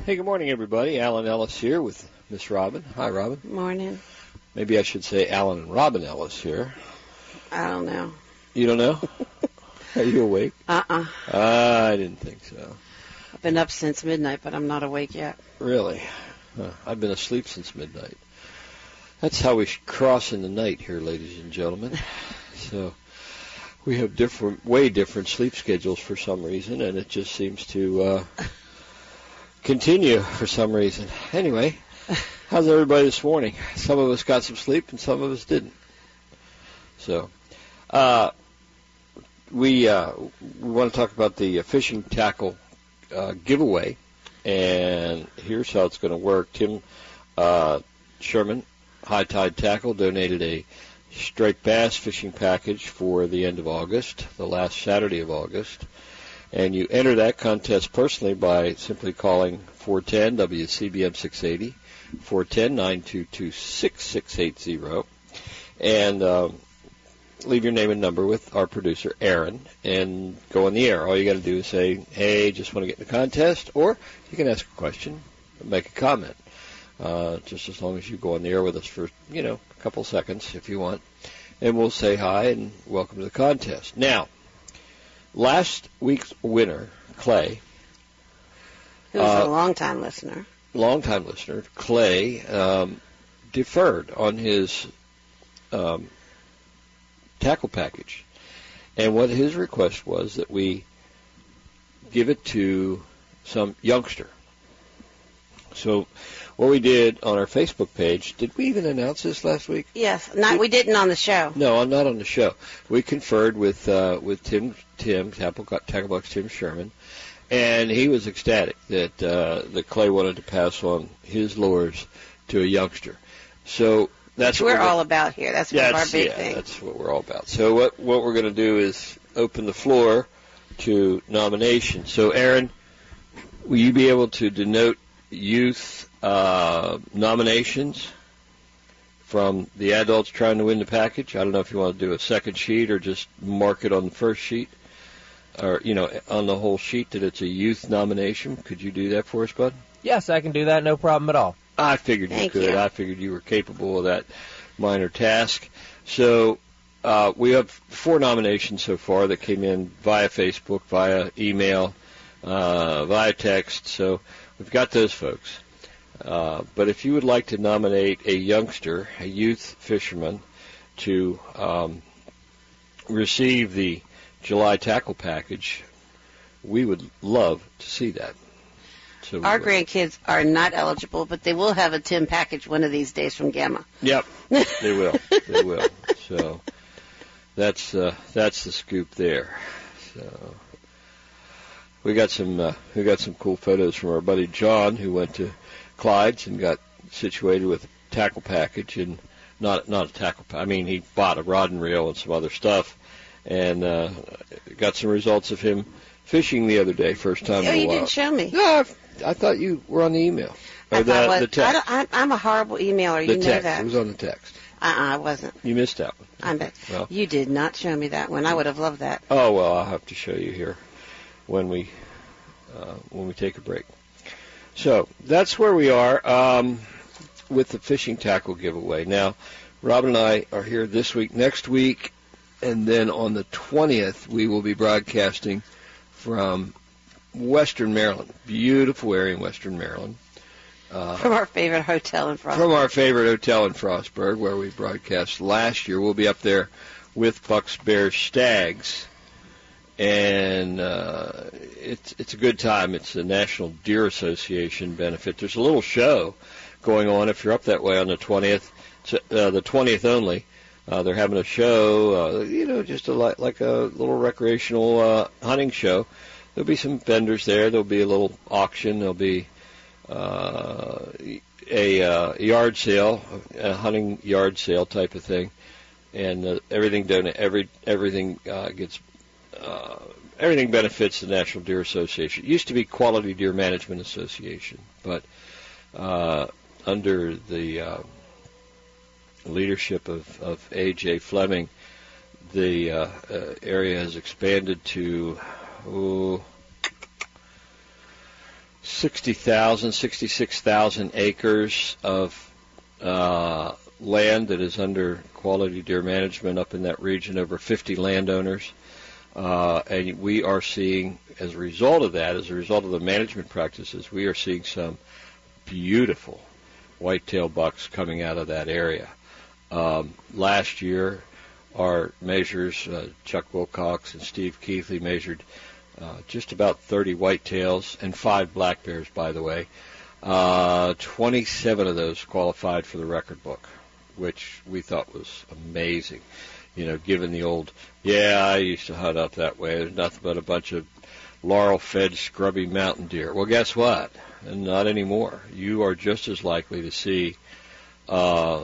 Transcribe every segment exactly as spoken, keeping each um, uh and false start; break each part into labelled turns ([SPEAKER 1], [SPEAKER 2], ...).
[SPEAKER 1] Hey, good morning, everybody. Alan Ellis here with Miss Robin. Hi, Robin.
[SPEAKER 2] Morning.
[SPEAKER 1] Maybe I should say Alan and Robin Ellis here.
[SPEAKER 2] I don't know.
[SPEAKER 1] You don't know? Are you awake?
[SPEAKER 2] Uh-uh.
[SPEAKER 1] Uh, I didn't think so.
[SPEAKER 2] I've been up since midnight, but I'm not awake yet.
[SPEAKER 1] Really? Huh. I've been asleep since midnight. That's how we cross in the night here, ladies and gentlemen. So we have different, way different sleep schedules for some reason, and it just seems to uh, continue for some reason. Anyway, how's everybody this morning? Some of us got some sleep, and some of us didn't. So uh, we uh, we want to talk about the fishing tackle uh, giveaway, and here's how it's going to work. Tim uh, Sherman, High Tide Tackle, donated a striped bass fishing package for the end of August, the last Saturday of August. And you enter that contest personally by simply calling four one zero W C B M six eighty, four one zero, nine two two, six six eight zero, and um, leave your name and number with our producer, Aaron, and go on the air. All you got to do is say, hey, just want to get in the contest, or you can ask a question and make a comment. Uh, just as long as you go on the air with us for, you know, a couple seconds if you want. And we'll say hi and welcome to the contest. Now, last week's winner, Clay.
[SPEAKER 2] Who's
[SPEAKER 1] uh,
[SPEAKER 2] a long-time listener.
[SPEAKER 1] Long-time listener, Clay, um, deferred on his um, tackle package. And what his request was that we give it to some youngster. So what we did on our Facebook page, did we even announce this last week?
[SPEAKER 2] Yes, not we, we didn't on the show.
[SPEAKER 1] No, not on the show. We conferred with uh, with Tim Tim Tackle Tacklebox Tim Sherman, and he was ecstatic that uh, that Clay wanted to pass on his lures to a youngster. So that's
[SPEAKER 2] Which
[SPEAKER 1] what
[SPEAKER 2] we're, we're all about here. That's one of our big
[SPEAKER 1] yeah,
[SPEAKER 2] things.
[SPEAKER 1] That's what we're all about. So what what we're going to do is open the floor to nominations. So Aaron, will you be able to denote youth uh, nominations from the adults trying to win the package? I don't know if you want to do a second sheet or just mark it on the first sheet, or, you know, on the whole sheet that it's a youth nomination. Could you do that for us, bud?
[SPEAKER 3] Yes, I can do that. No problem at all.
[SPEAKER 1] I figured you
[SPEAKER 2] Thank
[SPEAKER 1] could.
[SPEAKER 2] you.
[SPEAKER 1] I figured you were capable of that minor task. So uh, we have four nominations so far that came in via Facebook, via email, uh, via text. So we've got those folks. Uh, but if you would like to nominate a youngster, a youth fisherman, to um, receive the July tackle package, we would love to see that. So
[SPEAKER 2] Our
[SPEAKER 1] will.
[SPEAKER 2] grandkids are not eligible, but they will have a Tim package one of these days from Gamma.
[SPEAKER 1] Yep, they will. They will. So that's uh, that's the scoop there. So we got some uh, we got some cool photos from our buddy John, who went to Clyde's and got situated with a tackle package, and not not a tackle. I mean, he bought a rod and reel and some other stuff, and uh, got some results of him fishing the other day, first time
[SPEAKER 2] Oh,
[SPEAKER 1] in a
[SPEAKER 2] you
[SPEAKER 1] while.
[SPEAKER 2] didn't show me.
[SPEAKER 1] No, I thought you were on the email or
[SPEAKER 2] I
[SPEAKER 1] the,
[SPEAKER 2] thought was,
[SPEAKER 1] the text.
[SPEAKER 2] I don't, I'm, I'm a horrible emailer.
[SPEAKER 1] the
[SPEAKER 2] You know
[SPEAKER 1] text.
[SPEAKER 2] that.
[SPEAKER 1] It was on the text.
[SPEAKER 2] Uh-uh, I wasn't.
[SPEAKER 1] You missed that one.
[SPEAKER 2] I bet.
[SPEAKER 1] Well.
[SPEAKER 2] You did not show me that one. I would have loved that.
[SPEAKER 1] Oh well, I'll have to show you here when we uh, when we take a break. So that's where we are um, with the fishing tackle giveaway. Now, Robin and I are here this week, next week, and then on the twentieth we will be broadcasting from Western Maryland, beautiful area in Western Maryland. Uh,
[SPEAKER 2] From our favorite hotel in Frostburg.
[SPEAKER 1] From our favorite hotel in Frostburg, where we broadcast last year. We'll be up there with Bucks, Bears, Stags, and uh, it's it's a good time. It's a National Deer Association benefit. There's a little show going on if you're up that way on the twentieth, uh, the twentieth only. Uh, they're having a show, uh, you know, just a, like a little recreational uh, hunting show. There'll be some vendors there. There'll be a little auction. There'll be uh, a uh, yard sale, a hunting yard sale type of thing, and uh, everything done. Every everything uh, gets uh, everything benefits the National Deer Association. It used to be Quality Deer Management Association, but uh, under the uh, leadership of, of A J Fleming, the uh, uh, area has expanded to oh, sixty thousand, sixty-six thousand acres of uh, land that is under quality deer management up in that region, over fifty landowners. Uh, and we are seeing, as a result of that, as a result of the management practices, we are seeing some beautiful whitetail bucks coming out of that area. Um, last year, our measures, uh, Chuck Wilcox and Steve Keithley measured uh, just about thirty whitetails and five black bears, by the way. Uh, twenty-seven of those qualified for the record book, which we thought was amazing. You know, given the old, yeah, I used to hunt up that way. There's nothing but a bunch of laurel-fed, scrubby mountain deer. Well, guess what? And not anymore. You are just as likely to see uh,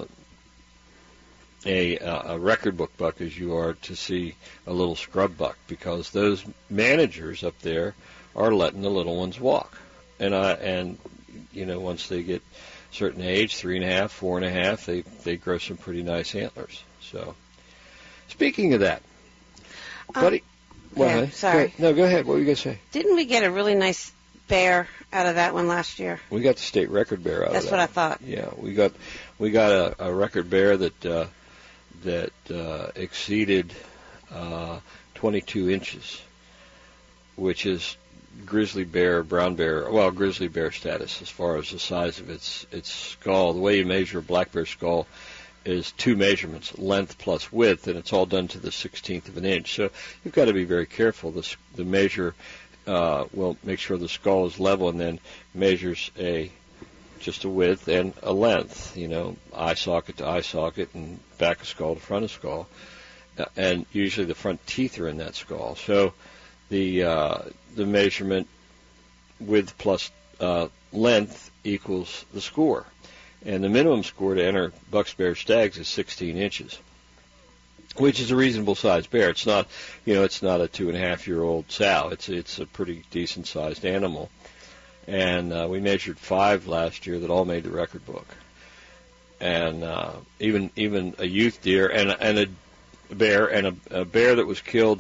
[SPEAKER 1] a, a record book buck as you are to see a little scrub buck, because those managers up there are letting the little ones walk. And I and you know, once they get a certain age, three and a half, four and a half, they they grow some pretty nice antlers. So. Speaking of that,
[SPEAKER 2] um,
[SPEAKER 1] buddy, well,
[SPEAKER 2] yeah, sorry.
[SPEAKER 1] Go, no, go ahead. What were you going to say?
[SPEAKER 2] Didn't we get a really nice bear out of that one last year?
[SPEAKER 1] We got the state record bear out
[SPEAKER 2] That's
[SPEAKER 1] of that.
[SPEAKER 2] That's what I thought.
[SPEAKER 1] Yeah, we got we got a, a record bear that uh, that uh, exceeded uh, twenty-two inches, which is grizzly bear, brown bear, well, grizzly bear status as far as the size of its its skull. The way you measure a black bear skull is two measurements, length plus width, and it's all done to the sixteenth of an inch. So you've got to be very careful. The, the measure uh, will make sure the skull is level, and then measures a just a width and a length, you know, eye socket to eye socket and back of skull to front of skull. Uh, and usually the front teeth are in that skull. So the uh, the measurement width plus uh, length equals the score. And the minimum score to enter Bucks, Bears, Stags is sixteen inches, which is a reasonable sized bear. It's not, you know, it's not a two and a half year old sow. It's it's a pretty decent sized animal. And uh, we measured five last year that all made the record book. And uh, even even a youth deer and and a bear and a, a bear that was killed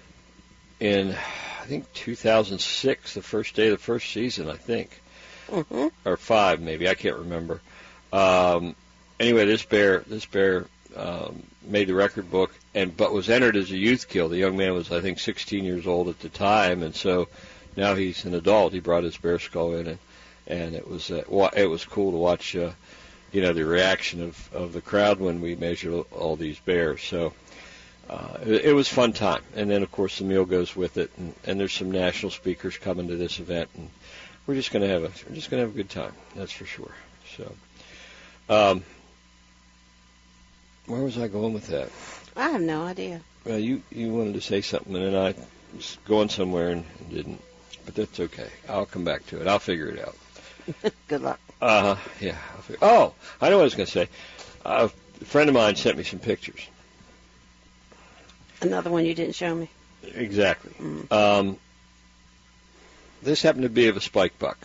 [SPEAKER 1] in I think two thousand six, the first day of the first season, I think,
[SPEAKER 2] mm-hmm.
[SPEAKER 1] or five maybe, I can't remember. Um, anyway, this bear, this bear um, made the record book, and but was entered as a youth kill. The young man was, I think, sixteen years old at the time, and so now he's an adult. He brought his bear skull in, and and it was uh, it was cool to watch, uh, you know, the reaction of, of the crowd when we measured all these bears. So uh, it, it was a fun time, and then of course the meal goes with it, and, and there's some national speakers coming to this event, and we're just gonna have a we're just gonna have a good time. That's for sure. So. Um, where was I going with that?
[SPEAKER 2] I have no idea.
[SPEAKER 1] Well, you, you wanted to say something, and then I was going somewhere and, and didn't. But that's okay. I'll come back to it. I'll figure it out.
[SPEAKER 2] Good luck.
[SPEAKER 1] Uh, yeah. I'll figure, oh, I know what I was going to say. Uh, a friend of mine sent me some pictures.
[SPEAKER 2] Another one you didn't show me.
[SPEAKER 1] Exactly.
[SPEAKER 2] Mm.
[SPEAKER 1] Um, this happened to be of a spike buck.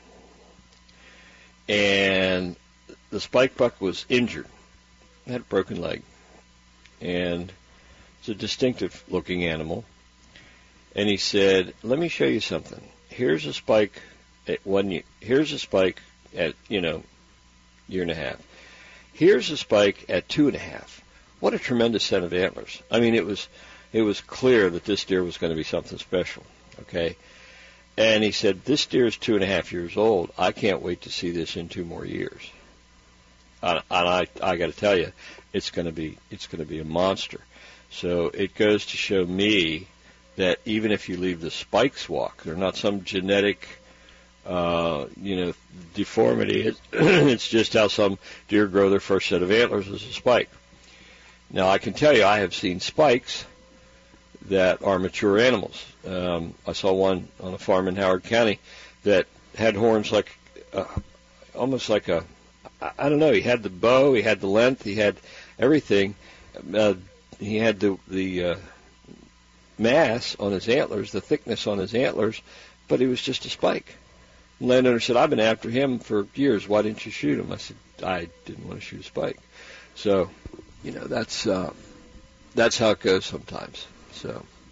[SPEAKER 1] And the spike buck was injured, had a broken leg, and it's a distinctive-looking animal. And he said, "Let me show you something. Here's a spike at one year. Here's a spike at you know, year and a half. Here's a spike at two and a half. What a tremendous set of antlers! I mean, it was it was clear that this deer was going to be something special. Okay." And he said, "This deer is two and a half years old. I can't wait to see this in two more years." And I, I got to tell you, it's going to be it's going to be a monster. So it goes to show me that even if you leave the spikes walk, they're not some genetic, uh, you know, deformity. It, it's just how some deer grow their first set of antlers as a spike. Now I can tell you, I have seen spikes that are mature animals. Um, I saw one on a farm in Howard County that had horns like, uh, almost like a, I don't know, he had the bow, he had the length, he had everything. Uh, he had the, the uh, mass on his antlers, the thickness on his antlers, but he was just a spike. The landowner said, "I've been after him for years. Why didn't you shoot him?" I said, "I didn't want to shoot a spike." So, you know, that's uh, that's how it goes sometimes. So,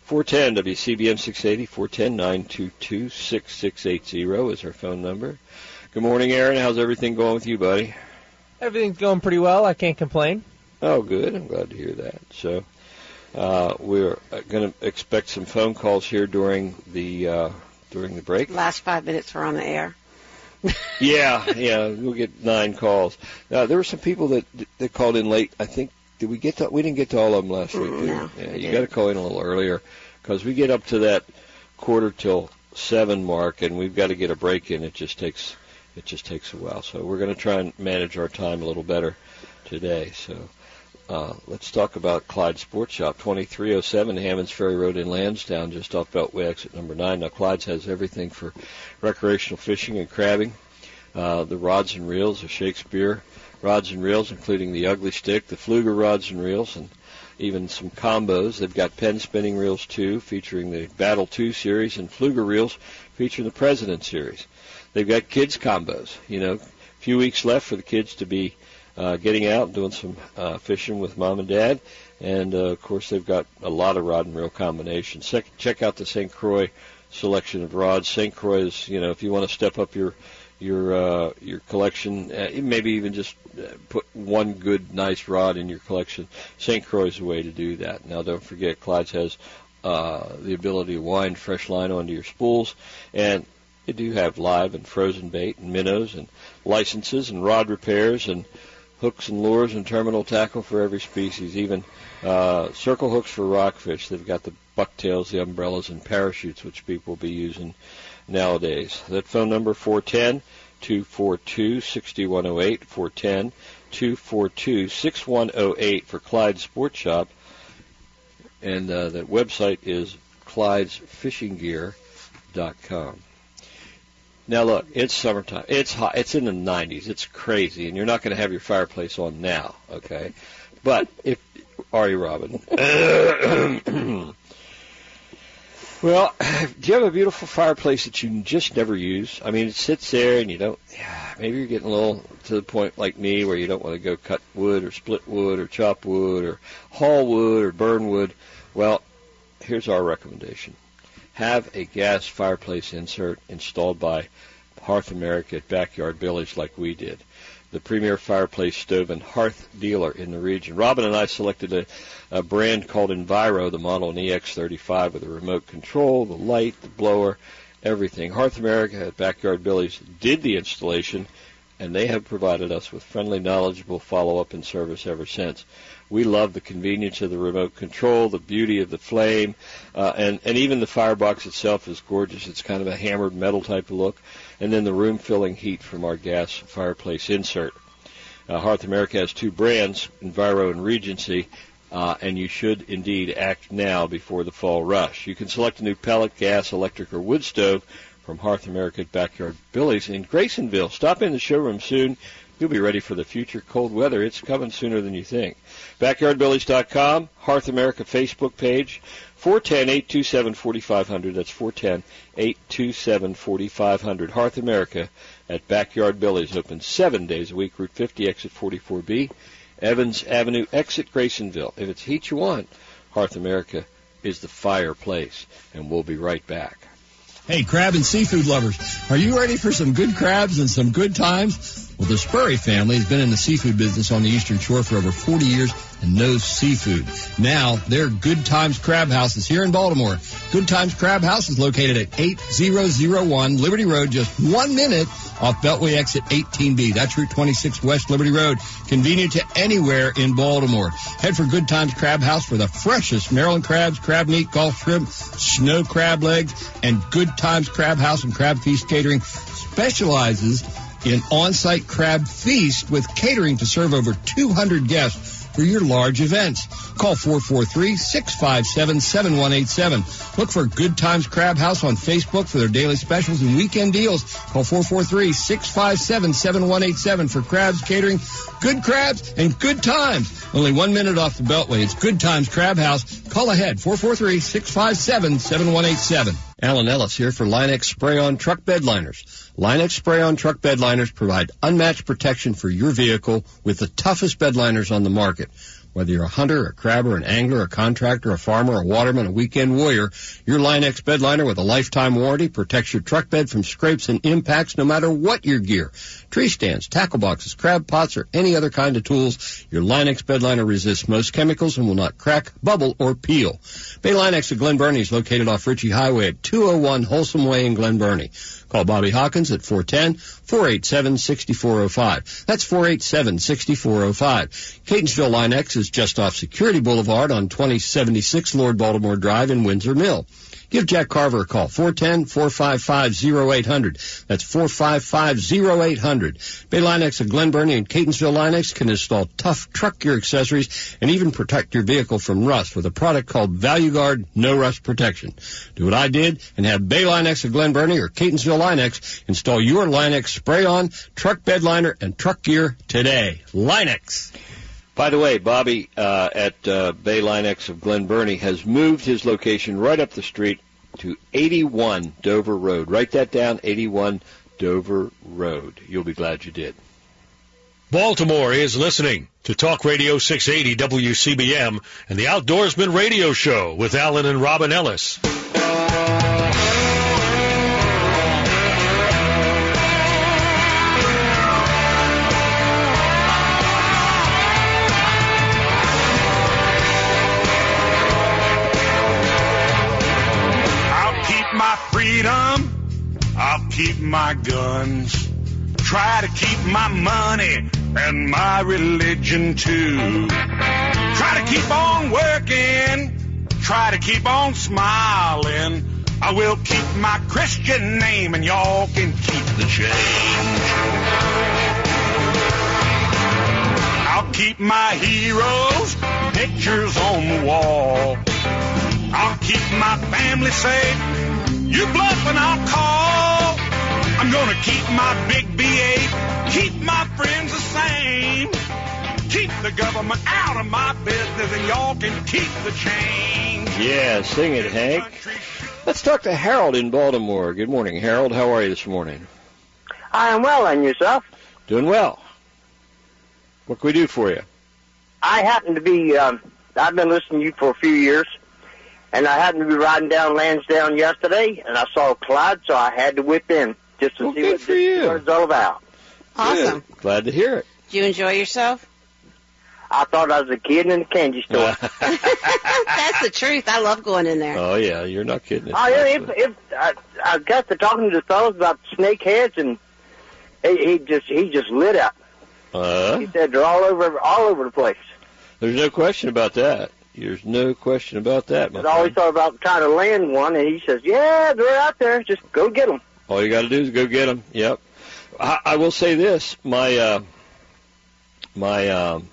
[SPEAKER 1] four one zero W C B M six eighty, four one zero, nine two two, six six eight zero is our phone number. Good morning, Aaron. How's everything going with you, buddy?
[SPEAKER 3] Everything's going pretty well. I can't complain.
[SPEAKER 1] Oh, good. I'm glad to hear that. So uh, we're going to expect some phone calls here during the uh, during the break.
[SPEAKER 2] Last five minutes we're on the air.
[SPEAKER 1] yeah, yeah, we'll get nine calls. Now, there were some people that that called in late. I think did we get to? We didn't get to all of them last week. Did
[SPEAKER 2] No,
[SPEAKER 1] we? Yeah,
[SPEAKER 2] we
[SPEAKER 1] you got to call in a little earlier because we get up to that quarter till seven mark, and we've got to get a break in. It just takes it just takes a while. So we're going to try and manage our time a little better today. So uh, let's talk about Clyde Sports Shop, twenty-three oh seven Hammonds Ferry Road in Lansdowne, just off Beltway exit number nine. Now, Clyde's has everything for recreational fishing and crabbing. Uh, the rods and reels, the Shakespeare rods and reels, including the Ugly Stick, the Fluger rods and reels, and even some combos. They've got pen spinning reels, too, featuring the Battle two series, and Fluger reels featuring the President series. They've got kids combos. You know, a few weeks left for the kids to be uh, getting out and doing some uh, fishing with Mom and Dad. And, uh, of course, they've got a lot of rod and reel combinations. Sec- check out the Saint Croix selection of rods. Saint Croix is, you know, if you want to step up your your uh, your collection, uh, maybe even just uh, put one good, nice rod in your collection, Saint Croix is the way to do that. Now, don't forget, Clyde's has uh, the ability to wind fresh line onto your spools, and they do have live and frozen bait and minnows and licenses and rod repairs and hooks and lures and terminal tackle for every species, even uh, circle hooks for rockfish. They've got the bucktails, the umbrellas, and parachutes, which people will be using nowadays. That phone number, four one zero, two four two, six one zero eight, four one zero, two four two, six one zero eight for Clyde Sports Shop. And uh, that website is clydes fishing gear dot com. Now, look, it's summertime. It's hot. It's in the nineties. It's crazy, and you're not going to have your fireplace on now, okay? But if, are you, Robin? Well, do you have a beautiful fireplace that you just never use? I mean, it sits there, and you don't, yeah, maybe you're getting a little to the point like me where you don't want to go cut wood or split wood or chop wood or haul wood or burn wood. Well, here's our recommendation. Have a gas fireplace insert installed by Hearth America at Backyard Billy's like we did. The premier fireplace stove and hearth dealer in the region. Robin and I selected a, a brand called Enviro, the model an E X thirty-five with a remote control, the light, the blower, everything. Hearth America at Backyard Billy's did the installation, and they have provided us with friendly, knowledgeable follow-up and service ever since. We love the convenience of the remote control, the beauty of the flame, uh, and, and even the firebox itself is gorgeous. It's kind of a hammered metal type of look. And then the room-filling heat from our gas fireplace insert. Uh, Hearth America has two brands, Enviro and Regency, uh, and you should indeed act now before the fall rush. You can select a new pellet, gas, electric, or wood stove from Hearth America at Backyard Billy's in Graysonville. Stop in the showroom soon. You'll be ready for the future cold weather. It's coming sooner than you think. backyard billies dot com, Hearth America Facebook page, four one zero, eight two seven, four five zero zero. That's four one zero, eight two seven, four five zero zero. Hearth America at Backyard Billy's, open seven days a week, Route fifty, exit forty-four B, Evans Avenue, exit Graysonville. If it's heat you want, Hearth America is the fireplace, and we'll be right back.
[SPEAKER 4] Hey, crab and seafood lovers, are you ready for some good crabs and some good times? Well, the Spurry family has been in the seafood business on the Eastern Shore for over forty years and knows seafood. Now, their Good Times Crab House is here in Baltimore. Good Times Crab House is located at eight thousand one Liberty Road, just one minute off Beltway exit eighteen B. That's Route twenty-six West Liberty Road. Convenient to anywhere in Baltimore. Head for Good Times Crab House for the freshest Maryland crabs, crab meat, Gulf shrimp, snow crab legs, and Good Times Crab House and Crab Feast Catering specializes in on-site crab feast with catering to serve over two hundred guests for your large events. Call four four three, six five seven, seven one eight seven. Look for Good Times Crab House on Facebook for their daily specials and weekend deals. Call four four three, six five seven, seven one eight seven for crabs catering, good crabs, and good times. Only one minute off the Beltway. It's Good Times Crab House. Call ahead, four four three, six five seven, seven one eight seven. Alan Ellis here for Line-X Spray-On Truck Bed Liners. Line-X Spray-On Truck Bed Liners provide unmatched protection for your vehicle with the toughest bed liners on the market. Whether you're a hunter, a crabber, an angler, a contractor, a farmer, a waterman, a weekend warrior, your Line-X bed liner with a lifetime warranty protects your truck bed from scrapes and impacts no matter what your gear. Tree stands, tackle boxes, crab pots, or any other kind of tools, your Line-X bed liner resists most chemicals and will not crack, bubble, or peel. Bay Line-X of Glen Burnie is located off Ritchie Highway at two oh one Wholesome Way in Glen Burnie. Call Bobby Hawkins at four one zero, four eight seven, six four zero five. That's four eight seven, six four zero five. Catonsville Line-X is just off Security Boulevard on twenty seventy-six Lord Baltimore Drive in Windsor Mill. Give Jack Carver a call, four one zero, four five five, zero eight zero zero. That's four five five, zero eight zero zero. Bay Line-X of Glen Burnie and Catonsville Line-X can install tough truck gear accessories and even protect your vehicle from rust with a product called Value Guard No Rust Protection. Do what I did and have Bay Line-X of Glen Burnie or Catonsville Line-X install your Line-X spray-on, truck bed liner, and truck gear today. Line-X.
[SPEAKER 1] By the way, Bobby uh, at uh, Bay Line-X of Glen Burnie has moved his location right up the street to eighty-one Dover Road. Write that down, eighty-one Dover Road. You'll be glad you did.
[SPEAKER 5] Baltimore is listening to Talk Radio six eighty W C B M and the Outdoorsman Radio Show with Alan and Robin Ellis.
[SPEAKER 6] Freedom, I'll keep my guns, try to keep my money and my religion too. Try to keep on working, try to keep on smiling. I will keep my Christian name and y'all can keep the change. I'll keep my heroes' pictures on the wall. I'll keep my family safe. You bluff and I'll call. I'm gonna keep my big B eight, keep my friends the same. Keep the government out of my business and y'all can keep the change.
[SPEAKER 1] Yeah, sing it, Hank. Let's talk to Harold in Baltimore. Good morning, Harold. How are you this morning?
[SPEAKER 7] I am well, and yourself?
[SPEAKER 1] Doing well. What can we do for you?
[SPEAKER 7] I happen to be, um, I've been listening to you for a few years. And I happened to be riding down Lansdowne yesterday, and I saw Clyde, so I had to whip in just to
[SPEAKER 1] well,
[SPEAKER 7] see
[SPEAKER 1] good
[SPEAKER 7] what
[SPEAKER 1] for
[SPEAKER 7] this
[SPEAKER 1] you.
[SPEAKER 7] was all about.
[SPEAKER 2] Awesome.
[SPEAKER 1] Good. Glad to hear it.
[SPEAKER 2] Did you enjoy yourself?
[SPEAKER 7] I thought I was a kid in a candy store.
[SPEAKER 2] That's the truth. I love going in there.
[SPEAKER 1] Oh, yeah, you're not kidding.
[SPEAKER 7] Oh, yeah, if, if, I, I got to talking to the fellows about snakeheads, and he, he just he just lit up.
[SPEAKER 1] Uh,
[SPEAKER 7] he said they're all over all over the place.
[SPEAKER 1] There's no question about that. There's no question about that, my
[SPEAKER 7] I always
[SPEAKER 1] friend.
[SPEAKER 7] thought about trying to land one, and he says, yeah, they're out there. Just go get them.
[SPEAKER 1] All you got to do is go get them. Yep. I, I will say this. My, uh, my, um,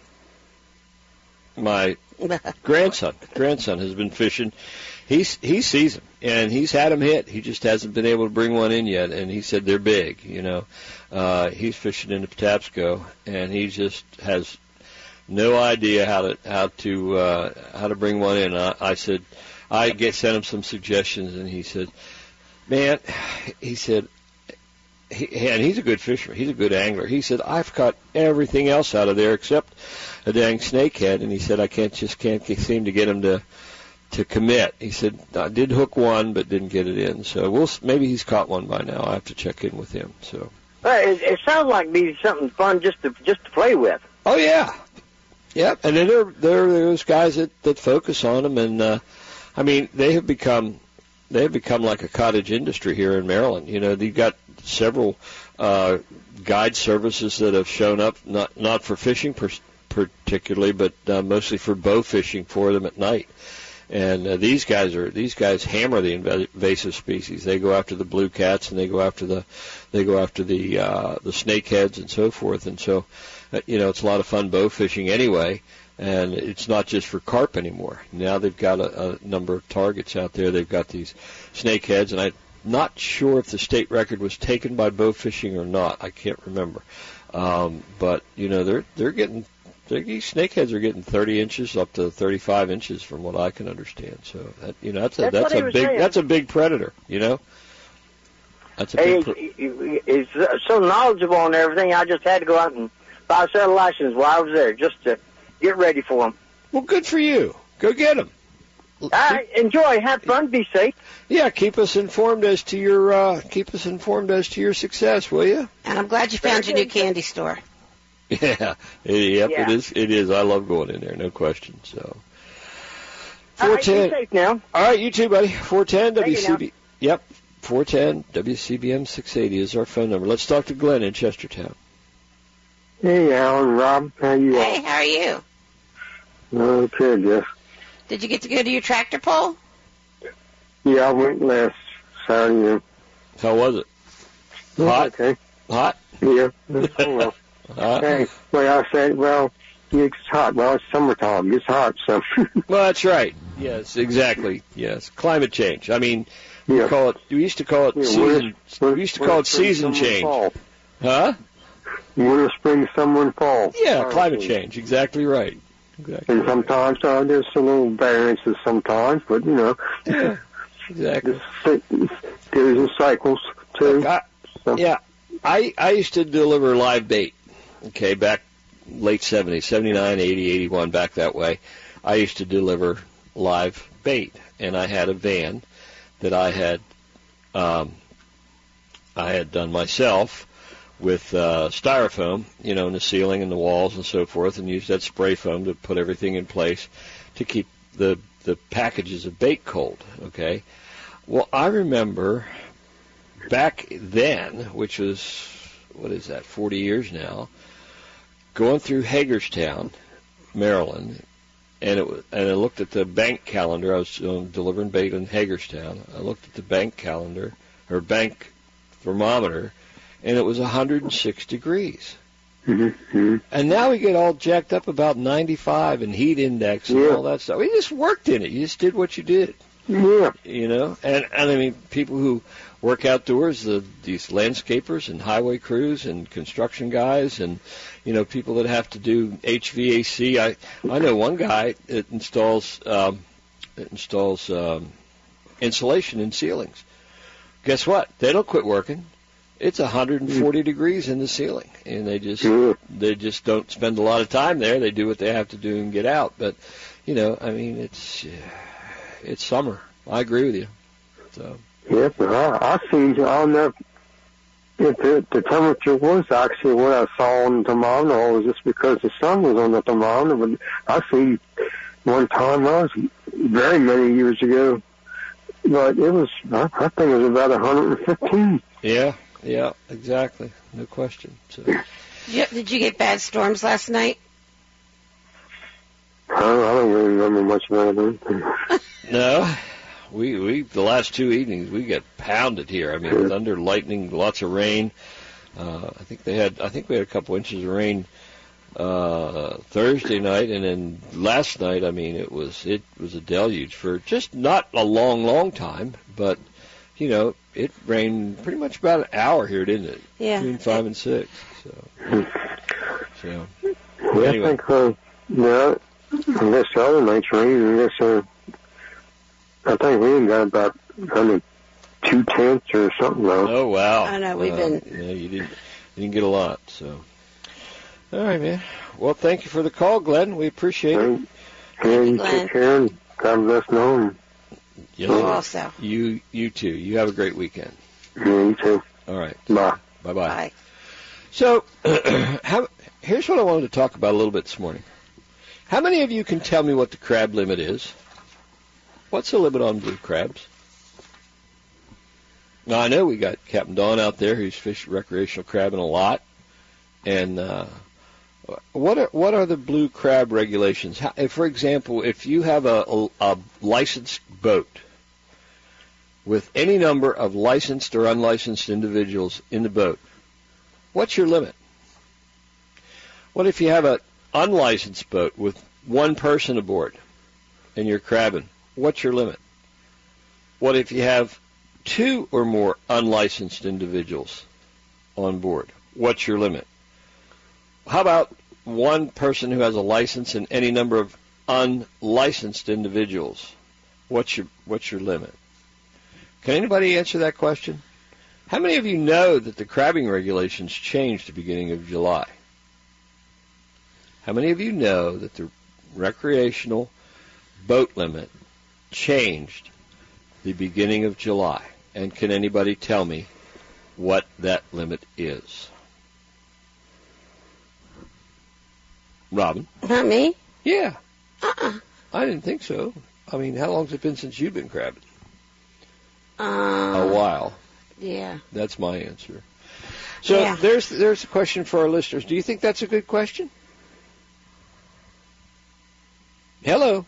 [SPEAKER 1] my grandson, grandson has been fishing. He's, he sees them, and he's had them hit. He just hasn't been able to bring one in yet, and he said they're big, you know. Uh, he's fishing in the Patapsco, and he just has no idea how to how to uh, how to bring one in. I, I said, I get sent him some suggestions, and he said, "Man," he said, he, and he's a good fisherman. He's a good angler. He said, "I've caught everything else out of there except a dang snakehead," and he said, "I can't just can't get, seem to get him to to commit." He said, "I did hook one, but didn't get it in. So we'll maybe he's caught one by now. I have to check in with him." So.
[SPEAKER 7] Well, it, it sounds like be something fun just to just to play with.
[SPEAKER 1] Oh yeah. Yep, and then there, there are those guys that, that focus on them, and uh, I mean they have become they have become like a cottage industry here in Maryland. You know, you've got several uh, guide services that have shown up, not not for fishing per, particularly, but uh, mostly for bow fishing for them at night. And uh, these guys are these guys hammer the invasive species. They go after the blue cats, and they go after the they go after the uh, the snakeheads and so forth. And so. You know, it's a lot of fun bow fishing anyway, and it's not just for carp anymore. Now they've got a, a number of targets out there. They've got these snakeheads, and I'm not sure if the state record was taken by bow fishing or not. I can't remember. Um, but, you know, they're they're getting, they're, these snakeheads are getting thirty inches up to thirty-five inches from what I can understand. So, that, you know, that's a,
[SPEAKER 7] that's,
[SPEAKER 1] that's a big
[SPEAKER 7] saying.
[SPEAKER 1] that's a big predator, you know. That's a big
[SPEAKER 7] he, he, he's so knowledgeable on everything, I just had to go out and buy a set of licenses while I was there just to get ready for him.
[SPEAKER 1] Well, good for you. Go get them.
[SPEAKER 7] All right, enjoy, have fun, be safe.
[SPEAKER 1] Yeah, keep us informed as to your uh, keep us informed as to your success, will you?
[SPEAKER 2] And I'm glad you found your new candy store.
[SPEAKER 1] Yeah, it, yep,
[SPEAKER 7] Yeah.
[SPEAKER 1] it is. It is. I love going in there, no question. So,
[SPEAKER 7] All
[SPEAKER 1] four
[SPEAKER 7] right, be
[SPEAKER 1] ten.
[SPEAKER 7] safe now.
[SPEAKER 1] All right, you too, buddy. Four ten
[SPEAKER 7] Thank you
[SPEAKER 1] W C B. Yep, four ten W C B M six eighty is our phone number. Let's talk to Glenn in Chestertown.
[SPEAKER 8] Hey, Alan, Rob, how you
[SPEAKER 2] Hey, how are you?
[SPEAKER 8] all? Okay, Jeff.
[SPEAKER 2] Did you get to go to your tractor pull?
[SPEAKER 8] Yeah, I went last Saturday.
[SPEAKER 1] How was it?
[SPEAKER 8] Yeah.
[SPEAKER 1] Hot?
[SPEAKER 8] Okay.
[SPEAKER 1] Hot?
[SPEAKER 8] Yeah. Oh, well.
[SPEAKER 1] Hot?
[SPEAKER 8] Hey, well, I said, well, it's hot. Well, it's summertime. It's hot, so.
[SPEAKER 1] Well, that's right. Yes, exactly. Yes, climate change. I mean, we
[SPEAKER 8] Yeah.
[SPEAKER 1] call it. We used to call it
[SPEAKER 8] Yeah,
[SPEAKER 1] season.
[SPEAKER 8] winter-
[SPEAKER 1] we used to
[SPEAKER 8] winter,
[SPEAKER 1] call it
[SPEAKER 8] spring,
[SPEAKER 1] season
[SPEAKER 8] summer,
[SPEAKER 1] change.
[SPEAKER 8] Fall.
[SPEAKER 1] Huh?
[SPEAKER 8] Winter, spring, summer, and fall.
[SPEAKER 1] Yeah,
[SPEAKER 8] Fire
[SPEAKER 1] climate
[SPEAKER 8] season.
[SPEAKER 1] change. Exactly right. Exactly.
[SPEAKER 8] And sometimes uh, there's a little variances sometimes, but, you know,
[SPEAKER 1] Yeah, exactly.
[SPEAKER 8] there's, there's in cycles, too.
[SPEAKER 1] Look, I,
[SPEAKER 8] So-
[SPEAKER 1] yeah, I I used to deliver live bait. Okay, back late seventies, seventy-nine, eighty, eighty-one, back that way. I used to deliver live bait, and I had a van that I had um, I had done myself with uh, styrofoam, you know, in the ceiling and the walls and so forth, and used that spray foam to put everything in place to keep the the packages of bait cold. Okay, well, I remember back then, which was, what is that, forty years now, going through Hagerstown, Maryland, and it was, and I looked at the bank calendar. I was um, delivering bait in Hagerstown. I looked at the bank calendar, or bank thermometer, and it was one hundred six degrees.
[SPEAKER 8] Mm-hmm.
[SPEAKER 1] And now we get all jacked up about ninety-five and heat index and
[SPEAKER 8] Yeah.
[SPEAKER 1] all that stuff. We just worked in it. You just did what you did.
[SPEAKER 8] Yeah.
[SPEAKER 1] You know, and, and I mean, people who work outdoors, the, these landscapers and highway crews and construction guys and, you know, people that have to do H V A C. I, I know one guy that installs, um, that installs, um, insulation in ceilings. Guess what? They don't quit working. It's one hundred forty degrees in the ceiling, and they just,
[SPEAKER 8] Yeah.
[SPEAKER 1] they just don't spend a lot of time there. They do what they have to do and get out. But, you know, I mean, it's, it's summer. I agree with you. So.
[SPEAKER 8] Yeah, but I, I seen, I don't know if the, the temperature was actually what I saw on the thermometer, or was just because the sun was on the thermometer. But I see one time, I was very many years ago, but it was, I, I think it was about one hundred fifteen.
[SPEAKER 1] Yeah, yeah, exactly. No question. So.
[SPEAKER 2] Did you, did you get bad storms last night?
[SPEAKER 8] I don't, I don't really remember much about it.
[SPEAKER 1] No, we we the last two evenings we get pounded here. I mean, thunder, lightning, lots of rain. Uh, I think they had. I think we had a couple inches of rain uh, Thursday night, and then last night. I mean, it was it was a deluge for just not a long, long time, but you know, it rained pretty much about an hour here, didn't it?
[SPEAKER 2] Yeah.
[SPEAKER 1] Between five and six. So, so
[SPEAKER 8] Yeah,
[SPEAKER 1] Anyway.
[SPEAKER 8] I think, uh, yeah, I guess the other night's rain, I guess, uh, I think we even got about under two tenths or something though.
[SPEAKER 1] oh wow.
[SPEAKER 2] I know, we've
[SPEAKER 1] Uh,
[SPEAKER 2] been-
[SPEAKER 1] Yeah, you didn't you didn't get a lot. So, all right, man. Well, thank you for the call, Glenn. We appreciate it.
[SPEAKER 8] Yeah, you
[SPEAKER 2] Glenn.
[SPEAKER 8] take care and God bless Norman.
[SPEAKER 1] Yes,
[SPEAKER 2] You
[SPEAKER 1] sir.
[SPEAKER 2] also.
[SPEAKER 1] You you too. You have a great weekend.
[SPEAKER 8] Yeah, you too.
[SPEAKER 1] All right.
[SPEAKER 8] Bye.
[SPEAKER 1] Bye bye.
[SPEAKER 2] Bye.
[SPEAKER 1] So, how, here's what I wanted to talk about a little bit this morning. How many of you can tell me what the crab limit is? What's the limit on blue crabs? Now, I know we got Captain Don out there who's fishing recreational crabbing a lot. And uh, what are what are the blue crab regulations? How, if, for example, if you have a, a, a licensed boat with any number of licensed or unlicensed individuals in the boat, what's your limit? What if you have an unlicensed boat with one person aboard and you're crabbing? What's your limit? What if you have two or more unlicensed individuals on board? What's your limit? How about one person who has a license and any number of unlicensed individuals? What's your what's your limit? Can anybody answer that question? How many of you know that the crabbing regulations changed at the beginning of July? How many of you know that the recreational boat limit changed the beginning of July. And can anybody tell me what that limit is? Robin?
[SPEAKER 2] Not me?
[SPEAKER 1] Yeah.
[SPEAKER 2] Uh-uh.
[SPEAKER 1] I didn't think so. I mean, how long has it been since you've been crabbing?
[SPEAKER 2] Um,
[SPEAKER 1] A while.
[SPEAKER 2] Yeah.
[SPEAKER 1] That's my answer. So
[SPEAKER 2] Yeah.
[SPEAKER 1] there's there's a question for our listeners. Do you think that's a good question? Hello,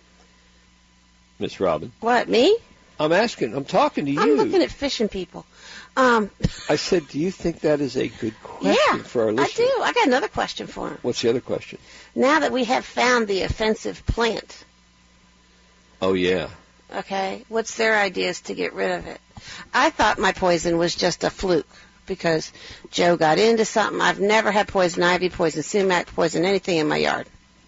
[SPEAKER 1] Miss Robin.
[SPEAKER 2] What, me?
[SPEAKER 1] I'm asking. I'm talking to you.
[SPEAKER 2] I'm looking at fishing people. Um,
[SPEAKER 1] I said, do you think that is a good question
[SPEAKER 2] yeah,
[SPEAKER 1] for our
[SPEAKER 2] I
[SPEAKER 1] listeners?
[SPEAKER 2] do. I got another question for him.
[SPEAKER 1] What's the other question?
[SPEAKER 2] Now that we have found the offensive plant,
[SPEAKER 1] Oh, yeah.
[SPEAKER 2] okay, what's their ideas to get rid of it? I thought my poison was just a fluke because Joe got into something. I've never had poison ivy, poison sumac, poison anything in my yard.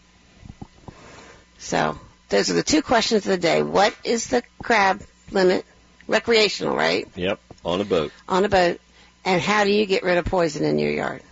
[SPEAKER 2] So those are the two questions of the day. What is the crab limit? Recreational, right?
[SPEAKER 1] Yep, on a boat.
[SPEAKER 2] On a boat. And how do you get rid of poison in your yard?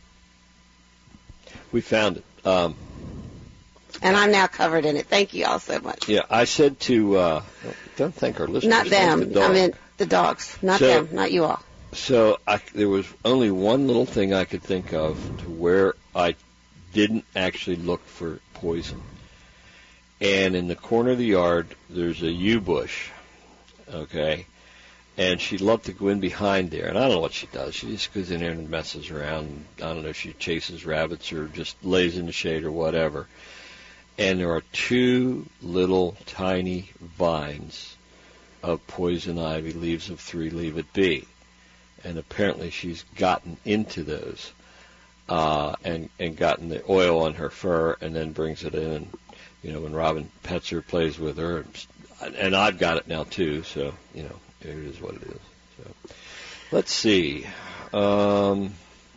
[SPEAKER 1] We found it. Um,
[SPEAKER 2] And I'm now covered in it. Thank you all so much.
[SPEAKER 1] yeah, I said to, uh, don't thank our listeners.
[SPEAKER 2] Not
[SPEAKER 1] thank
[SPEAKER 2] them.
[SPEAKER 1] the dog.
[SPEAKER 2] I mean the dogs. Not
[SPEAKER 1] So-
[SPEAKER 2] them. Not you all.
[SPEAKER 1] So I, there was only one little thing I could think of to where I didn't actually look for poison. And in the corner of the yard, there's a yew bush, okay? And she'd love to go in behind there. And I don't know what she does. She just goes in there and messes around. I don't know if she chases rabbits or just lays in the shade or whatever. And there are two little tiny vines of poison ivy, leaves of three, leave it be. And apparently she's gotten into those uh, and, and gotten the oil on her fur and then brings it in. And, you know, when Robin pets her, plays with her, and, and I've got it now too, so, you know, it is what it is. So, let's see. Um,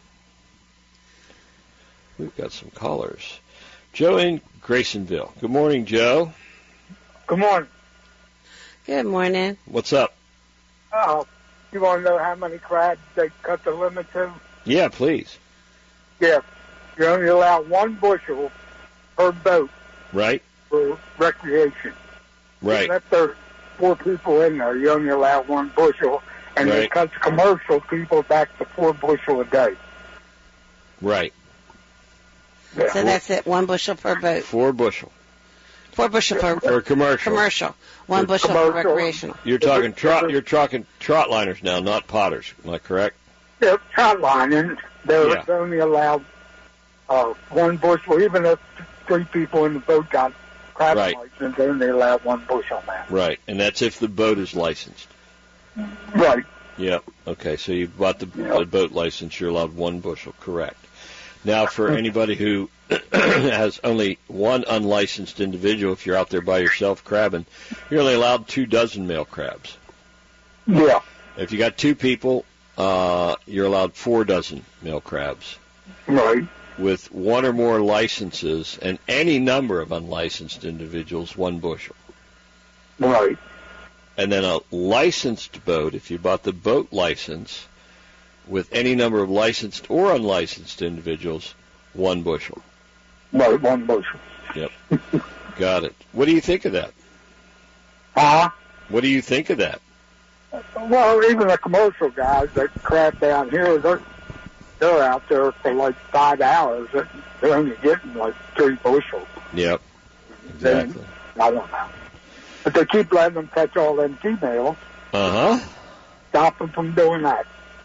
[SPEAKER 1] we've got some callers. Joe in Graysonville. Good morning, Joe.
[SPEAKER 9] Good morning.
[SPEAKER 2] Good morning.
[SPEAKER 1] What's up?
[SPEAKER 9] Uh, you want to know how many crabs they cut the limit to?
[SPEAKER 1] Yeah, please.
[SPEAKER 9] Yeah. You only allow one bushel per boat
[SPEAKER 1] Right?
[SPEAKER 9] for recreation.
[SPEAKER 1] Right.
[SPEAKER 9] Even if there's four people in there, you only allow one bushel, and
[SPEAKER 1] Right.
[SPEAKER 9] it cuts commercial people back to four bushel a day.
[SPEAKER 1] Right.
[SPEAKER 9] Yeah.
[SPEAKER 2] So that's it. One bushel per boat.
[SPEAKER 1] Four bushel.
[SPEAKER 2] Four bushel per
[SPEAKER 1] For commercial.
[SPEAKER 2] commercial. One
[SPEAKER 1] For
[SPEAKER 2] bushel
[SPEAKER 9] commercial.
[SPEAKER 2] for recreational.
[SPEAKER 1] You're talking trot. You're talking trot liners now, not potters. Am I correct?
[SPEAKER 9] Yeah, trout lining, they're
[SPEAKER 1] Yeah.
[SPEAKER 9] only allowed uh, one bushel, even if three people in the boat got crab
[SPEAKER 1] Right.
[SPEAKER 9] license, they only allow one bushel now.
[SPEAKER 1] Right. And that's if the boat is licensed.
[SPEAKER 9] Right.
[SPEAKER 1] Yep. Okay. So you bought the,
[SPEAKER 9] Yep.
[SPEAKER 1] the boat license. You're allowed one bushel. Correct. Now, for anybody who has only one unlicensed individual, if you're out there by yourself crabbing, you're only allowed two dozen male crabs.
[SPEAKER 9] Yeah.
[SPEAKER 1] If you got two people, uh, you're allowed four dozen male crabs.
[SPEAKER 9] Right.
[SPEAKER 1] With one or more licenses and any number of unlicensed individuals, one bushel.
[SPEAKER 9] Right.
[SPEAKER 1] And then a licensed boat, if you bought the boat license, with any number of licensed or unlicensed individuals, one bushel.
[SPEAKER 9] Right, one bushel.
[SPEAKER 1] Yep. Got it. What do you think of that?
[SPEAKER 9] Uh-huh.
[SPEAKER 1] What do you think of that?
[SPEAKER 9] Well, even the commercial guys that crab down here, they're, they're out there for like five hours. They're only getting like three bushels.
[SPEAKER 1] Yep. Exactly.
[SPEAKER 9] I don't know. But they keep letting them catch all them females.
[SPEAKER 1] Uh-huh.
[SPEAKER 9] Stop them from doing that.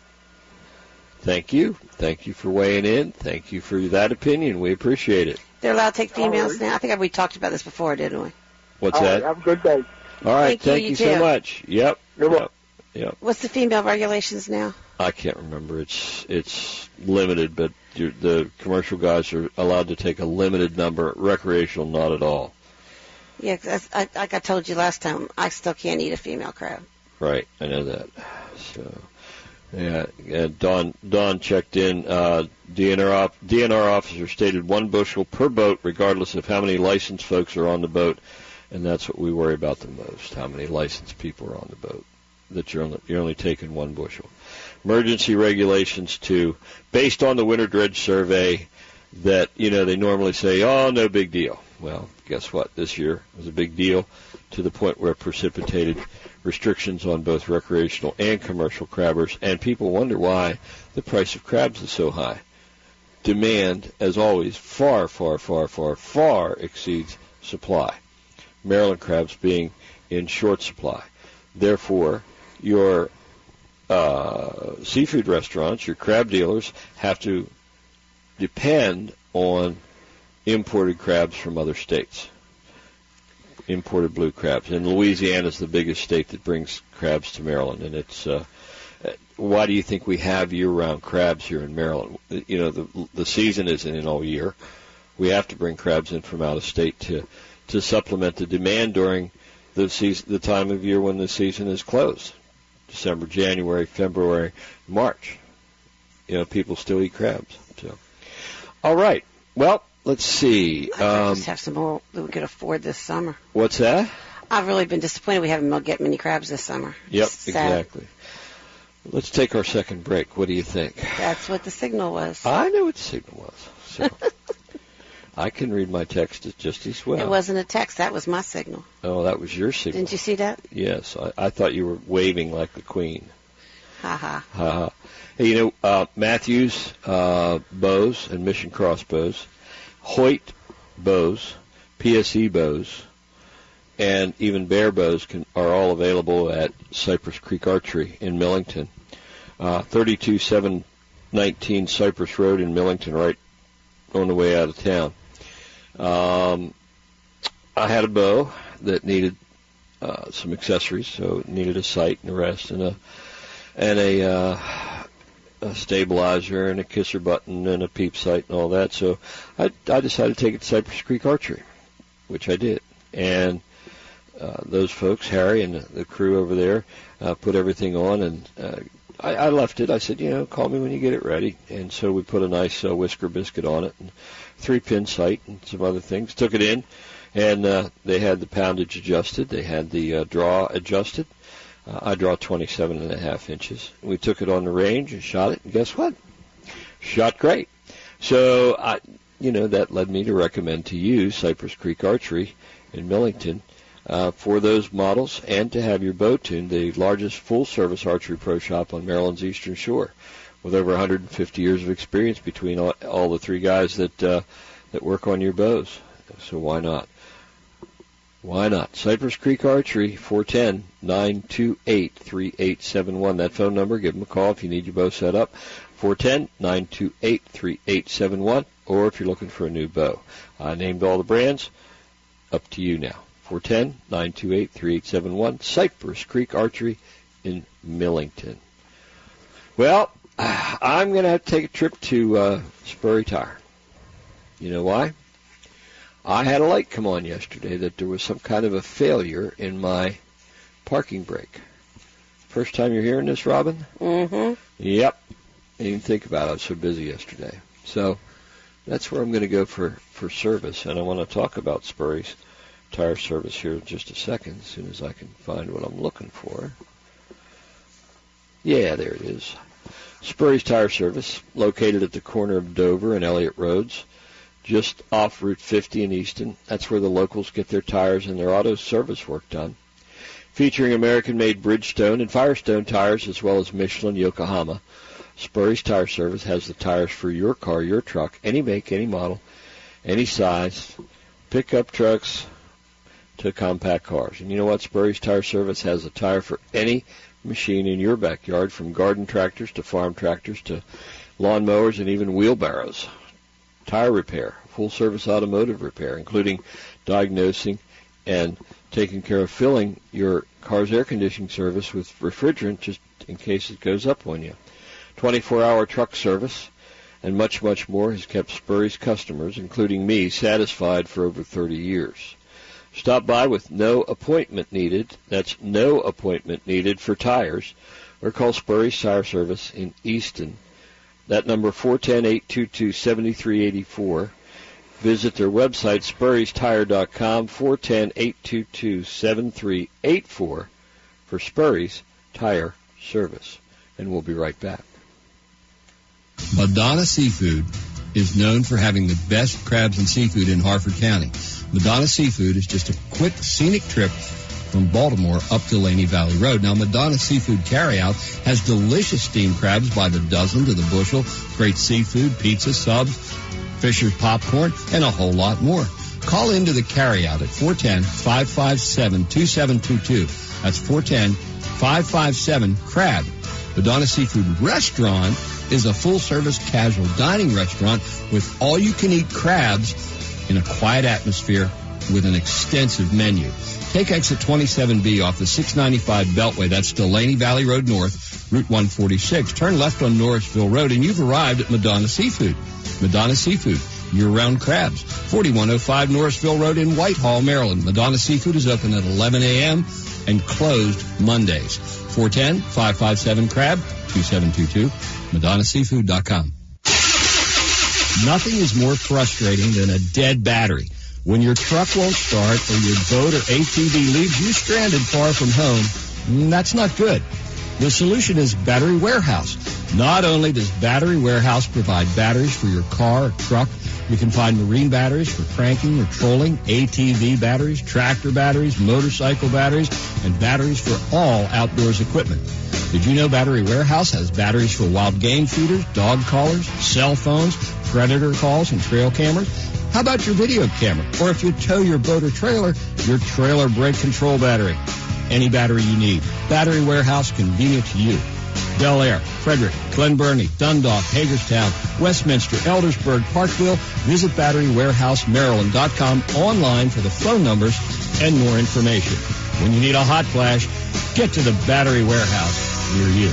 [SPEAKER 1] Thank you. Thank you for weighing in. Thank you for that opinion. We appreciate it.
[SPEAKER 2] They're allowed to take females
[SPEAKER 9] Alright.
[SPEAKER 2] now. I think we talked about this before, didn't we?
[SPEAKER 1] What's
[SPEAKER 9] All
[SPEAKER 1] that?
[SPEAKER 9] right, have a good day.
[SPEAKER 1] All right.
[SPEAKER 2] Thank you,
[SPEAKER 1] Thank
[SPEAKER 2] you
[SPEAKER 1] you so
[SPEAKER 2] too.
[SPEAKER 1] much. Yep.
[SPEAKER 9] You're
[SPEAKER 1] Yep.
[SPEAKER 9] welcome.
[SPEAKER 1] Yep.
[SPEAKER 2] What's the female regulations now?
[SPEAKER 1] I can't remember. It's it's limited, but you're, the commercial guys are allowed to take a limited number. Recreational, not at all.
[SPEAKER 2] Yeah, 'cause I, like I told you last time, I still can't eat a female crab.
[SPEAKER 1] Right, I know that. So, yeah, yeah Don Don checked in. Uh, D N R op, D N R officer stated one bushel per boat, regardless of how many licensed folks are on the boat, and that's what we worry about the most: how many licensed people are on the boat. That you're only, you're only taking one bushel. Emergency regulations too, based on the winter dredge survey. That you know they normally say, oh, no big deal. Well, guess what? This year was a big deal to the point where it precipitated restrictions on both recreational and commercial crabbers, and people wonder why the price of crabs is so high. Demand, as always, far, far, far, far, far exceeds supply. Maryland crabs being in short supply. Therefore, your uh, seafood restaurants, your crab dealers, have to depend on imported crabs from other states, imported blue crabs. And Louisiana is the biggest state that brings crabs to Maryland. And it's uh, why do you think we have year-round crabs here in Maryland? You know, the the season isn't in all year. We have to bring crabs in from out of state to to supplement the demand during the season, the time of year when the season is closed. December, January, February, March. You know, people still eat crabs. So, all right. Well, let's see.
[SPEAKER 2] I'd
[SPEAKER 1] Um,
[SPEAKER 2] just have some more that we could afford this summer.
[SPEAKER 1] what's that?
[SPEAKER 2] I've really been disappointed we haven't get many crabs this summer.
[SPEAKER 1] Yep,
[SPEAKER 2] Sad.
[SPEAKER 1] exactly. Let's take our second break. What do you think?
[SPEAKER 2] That's what the signal was.
[SPEAKER 1] I know what the signal was. So I can read my text just as well.
[SPEAKER 2] It wasn't a text. That was my signal.
[SPEAKER 1] Oh, that was your signal.
[SPEAKER 2] Didn't you see that?
[SPEAKER 1] Yes, I, I thought you were waving like the Queen.
[SPEAKER 2] Ha ha.
[SPEAKER 1] Ha ha. Hey, you know, uh, Matthews uh, bows and Mission crossbows, Hoyt bows, P S E bows, and even Bear bows can, are all available at Cypress Creek Archery in Millington. Uh, thirty-two seven nineteen Cypress Road in Millington, right on the way out of town. Um, I had a bow that needed uh, some accessories, so it needed a sight and a rest and a and a, uh, a stabilizer and a kisser button and a peep sight and all that. So I, I decided to take it to Cypress Creek Archery, which I did. And uh, those folks, Harry and the, the crew over there, uh, put everything on, and uh, I, I left it. I said, you know, call me when you get it ready. And so we put a nice uh, whisker biscuit on it and three-pin sight and some other things. Took it in, and uh, they had the poundage adjusted. They had the uh, draw adjusted. Uh, I draw twenty-seven and a half inches. We took it on the range and shot it, and guess what? Shot great. So, I, you know, that led me to recommend to you Cypress Creek Archery in Millington uh, for those models and to have your bow tuned, the largest full-service archery pro shop on Maryland's Eastern Shore, with over one hundred fifty years of experience between all, all the three guys that uh, that work on your bows. So why not? Why not? Cypress Creek Archery, four one zero, nine two eight, three eight seven one. That phone number, give them a call if you need your bow set up, four one zero, nine two eight, three eight seven one, or if you're looking for a new bow. I named all the brands. Up to you now. four one zero, nine two eight, three eight seven one, Cypress Creek Archery in Millington. Well, I'm going to have to take a trip to uh, Spurry Tire. You know why? I had a light come on yesterday that there was some kind of a failure in my parking brake. First time you're hearing this, Robin?
[SPEAKER 2] Mm-hmm.
[SPEAKER 1] Yep. I didn't even think about it. I was so busy yesterday. So that's where I'm going to go for, for service, and I want to talk about Spurry's Tire Service here in just a second, as soon as I can find what I'm looking for. Yeah, there it is. Spurry's Tire Service, located at the corner of Dover and Elliott Roads, just off Route fifty in Easton. That's where the locals get their tires and their auto service work done. Featuring American-made Bridgestone and Firestone tires, as well as Michelin, Yokohama, Spurry's Tire Service has the tires for your car, your truck, any make, any model, any size, pickup trucks to compact cars. And you know what? Spurry's Tire Service has a tire for any machine in your backyard, from garden tractors to farm tractors to lawn mowers and even wheelbarrows. Tire repair, full-service automotive repair, including diagnosing and taking care of filling your car's air conditioning service with refrigerant just in case it goes up on you. twenty-four hour truck service and much, much more has kept Spurry's customers, including me, satisfied for over thirty years. Stop by with no appointment needed. That's no appointment needed for tires, or call Spurry's Tire Service in Easton. That number, four one zero, eight two two, seven three eight four. Visit their website, spurrys tire dot com, four one zero, eight two two, seven three eight four for Spurry's Tire Service. And we'll be right back.
[SPEAKER 4] Madonna Seafood is known for having the best crabs and seafood in Harford County. Madonna Seafood is just a quick, scenic trip from Baltimore up to Laney Valley Road. Now, Madonna Seafood Carryout has delicious steamed crabs by the dozen to the bushel, great seafood, pizza, subs, Fisher's popcorn, and a whole lot more. Call into the carryout at four one zero, five five seven, two seven two two. That's four one zero, five five seven, CRAB. Madonna Seafood Restaurant is a full-service casual dining restaurant with all-you-can-eat crabs in a quiet atmosphere with an extensive menu. Take exit twenty-seven B off the six ninety-five Beltway. That's Delaney Valley Road North, Route one forty-six. Turn left on Norrisville Road, and you've arrived at Madonna Seafood. Madonna Seafood, year-round crabs. forty-one oh five Norrisville Road in Whitehall, Maryland. Madonna Seafood is open at eleven a.m. and closed Mondays. four one zero, five five seven, CRAB, two seven two two, madonna seafood dot com. Nothing is more frustrating than a dead battery. When your truck won't start or your boat or A T V leaves you stranded far from home, that's not good. The solution is Battery Warehouse. Not only does Battery Warehouse provide batteries for your car or truck, you can find marine batteries for cranking or trolling, A T V batteries, tractor batteries, motorcycle batteries, and batteries for all outdoors equipment. Did you know Battery Warehouse has batteries for wild game feeders, dog collars, cell phones, predator calls, and trail cameras? How about your video camera? Or if you tow your boat or trailer, your trailer brake control battery. Any battery you need. Battery Warehouse, convenient to you. Bel Air, Frederick, Glen Burnie, Dundalk, Hagerstown, Westminster, Eldersburg, Parkville. Visit battery warehouse maryland dot com online for the phone numbers and more information. When you need a hot flash, get to the Battery Warehouse near you.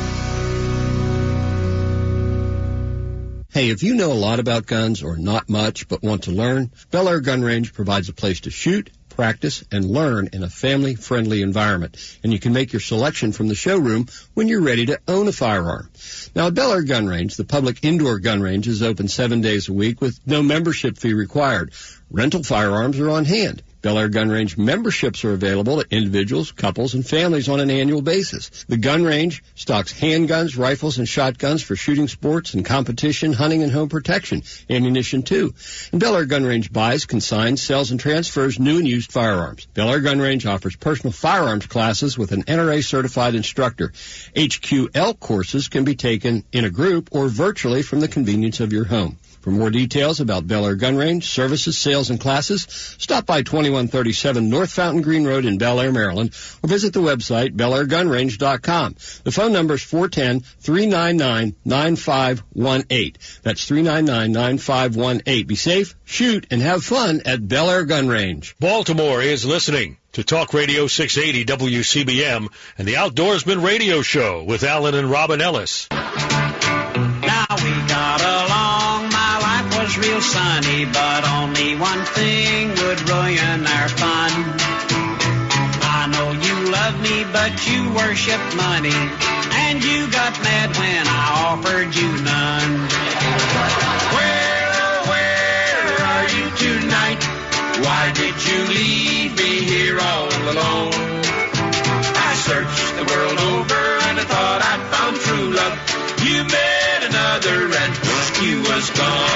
[SPEAKER 4] Hey, if you know a lot about guns or not much but want to learn, Bel Air Gun Range provides a place to shoot, practice, and learn in a family-friendly environment. And you can make your selection from the showroom when you're ready to own a firearm. Now, at Bel Air Gun Range, the public indoor gun range is open seven days a week with no membership fee required. Rental firearms are on hand. Bel Air Gun Range memberships are available to individuals, couples, and families on an annual basis. The gun range stocks handguns, rifles, and shotguns for shooting sports and competition, hunting, and home protection. Ammunition, too. And Bel Air Gun Range buys, consigns, sells, and transfers new and used firearms. Bel Air Gun Range offers personal firearms classes with an N R A-certified instructor. H Q L courses can be taken in a group or virtually from the convenience of your home. For more details about Bel Air Gun Range, services, sales, and classes, stop by twenty-one thirty-seven North Fountain Green Road in Bel Air, Maryland, or visit the website bel air gun range dot com. The phone number is four one zero, three nine nine, nine five one eight. That's three nine nine, nine five one eight. Be safe, shoot, and have fun at Bel Air Gun Range.
[SPEAKER 5] Baltimore is listening to Talk Radio six eighty W C B M and the Outdoorsman Radio Show with Alan and Robin Ellis.
[SPEAKER 10] Now we got along, my life was real sunny, but only one thing would ruin our fun. I know you love me, but you worship money, and you got mad when I offered you none. Where, oh, where are you tonight? Why did you leave me here all alone? I searched the world over and I thought I'd found true love. You met another and you was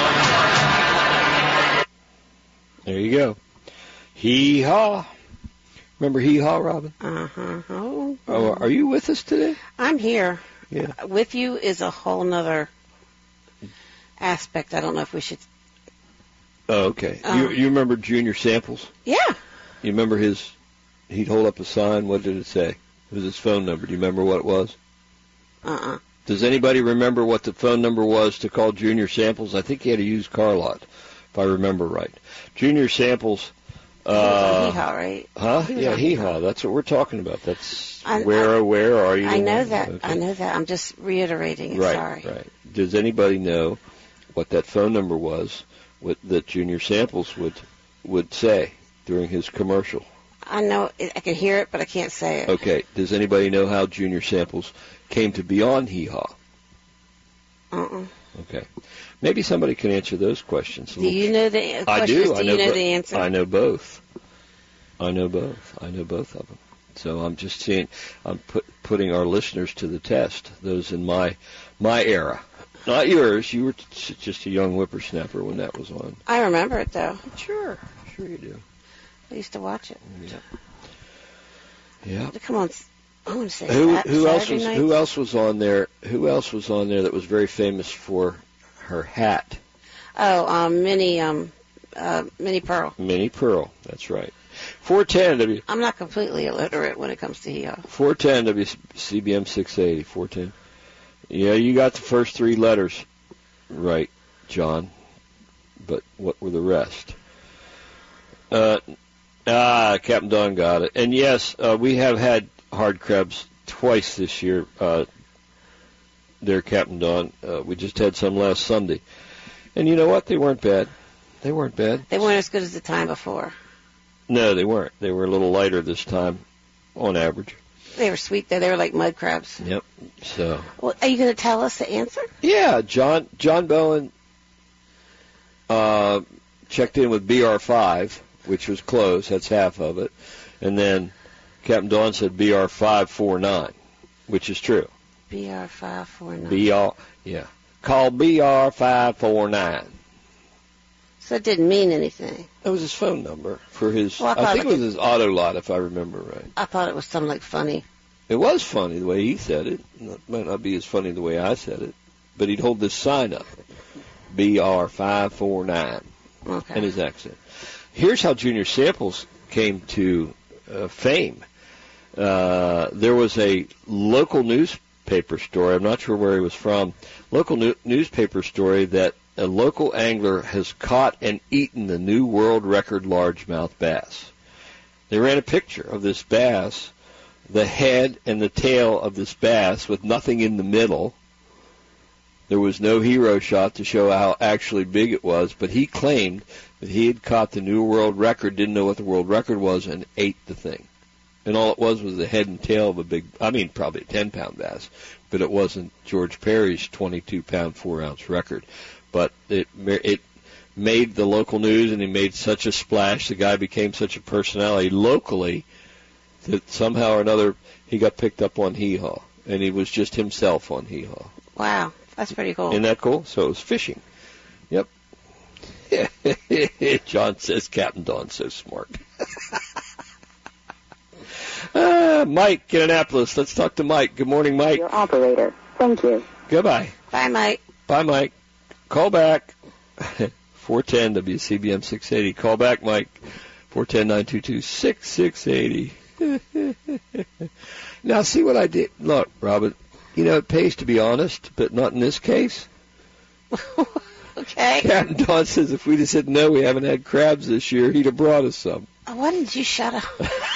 [SPEAKER 10] gone.
[SPEAKER 1] There you go. Hee-haw. Remember hee-haw, Robin?
[SPEAKER 2] Uh-huh. Oh,
[SPEAKER 1] oh, are you with us today?
[SPEAKER 2] I'm here.
[SPEAKER 1] Yeah.
[SPEAKER 2] Uh, with you is a whole nother aspect. I don't know if we should...
[SPEAKER 1] Oh, okay.
[SPEAKER 2] Um,
[SPEAKER 1] you you remember Junior Samples?
[SPEAKER 2] Yeah.
[SPEAKER 1] You remember his... He'd hold up a sign. What did it say? It was his phone number. Do you remember what it was?
[SPEAKER 2] Uh-uh.
[SPEAKER 1] Does anybody remember what the phone number was to call Junior Samples? I think he had a used car lot, if I remember right. Junior Samples...
[SPEAKER 2] He was
[SPEAKER 1] Uh,
[SPEAKER 2] on Hee-Haw, right?
[SPEAKER 1] huh?
[SPEAKER 2] He was
[SPEAKER 1] Yeah,
[SPEAKER 2] on
[SPEAKER 1] hee-haw. That's what we're talking about. That's
[SPEAKER 2] I-
[SPEAKER 1] where,
[SPEAKER 2] I-
[SPEAKER 1] where are you?
[SPEAKER 2] I know that.
[SPEAKER 1] Okay.
[SPEAKER 2] I know that. I'm just reiterating it.
[SPEAKER 1] Right,
[SPEAKER 2] Sorry.
[SPEAKER 1] right. Does anybody know what that phone number was what, that Junior Samples would would say during his commercial?
[SPEAKER 2] I know. It, I can hear it, but I can't say it.
[SPEAKER 1] Okay. Does anybody know how Junior Samples came to be on Hee-Haw?
[SPEAKER 2] Uh-uh.
[SPEAKER 1] Okay. Maybe somebody can answer those questions.
[SPEAKER 2] Do you know the uh,
[SPEAKER 1] I
[SPEAKER 2] questions?
[SPEAKER 1] do.
[SPEAKER 2] Do
[SPEAKER 1] I know
[SPEAKER 2] you know
[SPEAKER 1] bo-
[SPEAKER 2] the answer?
[SPEAKER 1] I know both. I know both. I know both of them. So I'm just seeing, I'm put, putting our listeners to the test, those in my my era. Not yours. You were t- just a young whippersnapper when that was on.
[SPEAKER 2] I remember it, though.
[SPEAKER 1] Sure. Sure you do.
[SPEAKER 2] I used to watch it.
[SPEAKER 1] Yeah. Yeah.
[SPEAKER 2] Come on. I want to say
[SPEAKER 1] Who,
[SPEAKER 2] that.
[SPEAKER 1] who else
[SPEAKER 2] Saturday
[SPEAKER 1] was
[SPEAKER 2] nights?
[SPEAKER 1] Who else was on there? Who else was on there that was very famous for her hat?
[SPEAKER 2] Oh, um, Minnie, um, uh, Minnie Pearl.
[SPEAKER 1] Minnie Pearl. That's right. four ten W.
[SPEAKER 2] I'm not completely illiterate when it comes to hee-haw.
[SPEAKER 1] four ten W C B M six eighty. four ten. Yeah, you got the first three letters right, John. But what were the rest? Uh, ah, Captain Don got it. And yes, uh, we have had hard crabs twice this year. Uh, there, Captain Don. Uh, we just had some last Sunday. And you know what? They weren't bad. They weren't bad.
[SPEAKER 2] They weren't as good as the time before.
[SPEAKER 1] No, they weren't. They were a little lighter this time, on average.
[SPEAKER 2] They were sweet, though. They were like mud crabs.
[SPEAKER 1] Yep. So.
[SPEAKER 2] Well, are you going to tell us the answer?
[SPEAKER 1] Yeah, John John Bowen uh, checked in with B R five, which was close. That's half of it. And then Captain Dawn said B R five four nine, which is true.
[SPEAKER 2] B R five four nine.
[SPEAKER 1] B R, yeah. Call B R five four nine.
[SPEAKER 2] So it didn't mean anything.
[SPEAKER 1] That was his phone number for his,
[SPEAKER 2] Well, I
[SPEAKER 1] I think
[SPEAKER 2] thought
[SPEAKER 1] it
[SPEAKER 2] it-
[SPEAKER 1] was his auto lot, if I remember right.
[SPEAKER 2] I thought it was something like funny.
[SPEAKER 1] It was funny the way he said it. It might not be as funny the way I said it. But he'd hold this sign up, B R five four nine,
[SPEAKER 2] Okay.
[SPEAKER 1] in his accent. Here's how Junior Samples came to uh, fame. Uh, there was a local newspaper story, I'm not sure where he was from, local new- newspaper story that a local angler has caught and eaten the new world record largemouth bass. They ran a picture of this bass, the head and the tail of this bass with nothing in the middle. There was no hero shot to show how actually big it was, but he claimed that he had caught the new world record, didn't know what the world record was, and ate the thing. And all it was was the head and tail of a big, I mean, probably a ten-pound bass, but it wasn't George Perry's twenty-two pound, four ounce record. But it it made the local news, and he made such a splash, the guy became such a personality locally that somehow or another he got picked up on Hee Haw, and he was just himself on Hee Haw.
[SPEAKER 2] Wow, that's pretty cool.
[SPEAKER 1] Isn't that cool? So it was fishing. Yep. John says Captain Don's so smart. uh, Mike in Annapolis. Let's talk to Mike. Good morning, Mike.
[SPEAKER 11] Your operator. Thank you.
[SPEAKER 1] Goodbye.
[SPEAKER 2] Bye, Mike.
[SPEAKER 1] Bye, Mike. Call back. four ten W C B M six eighty. Call back, Mike. four one zero, nine two two, six six eight zero. Now, see what I did? Look, Robin, you know, it pays to be honest, but not in this case.
[SPEAKER 2] Okay.
[SPEAKER 1] Captain Don says if we'd have said no, we haven't had crabs this year, he'd have brought us some.
[SPEAKER 2] Oh, why didn't you shut up?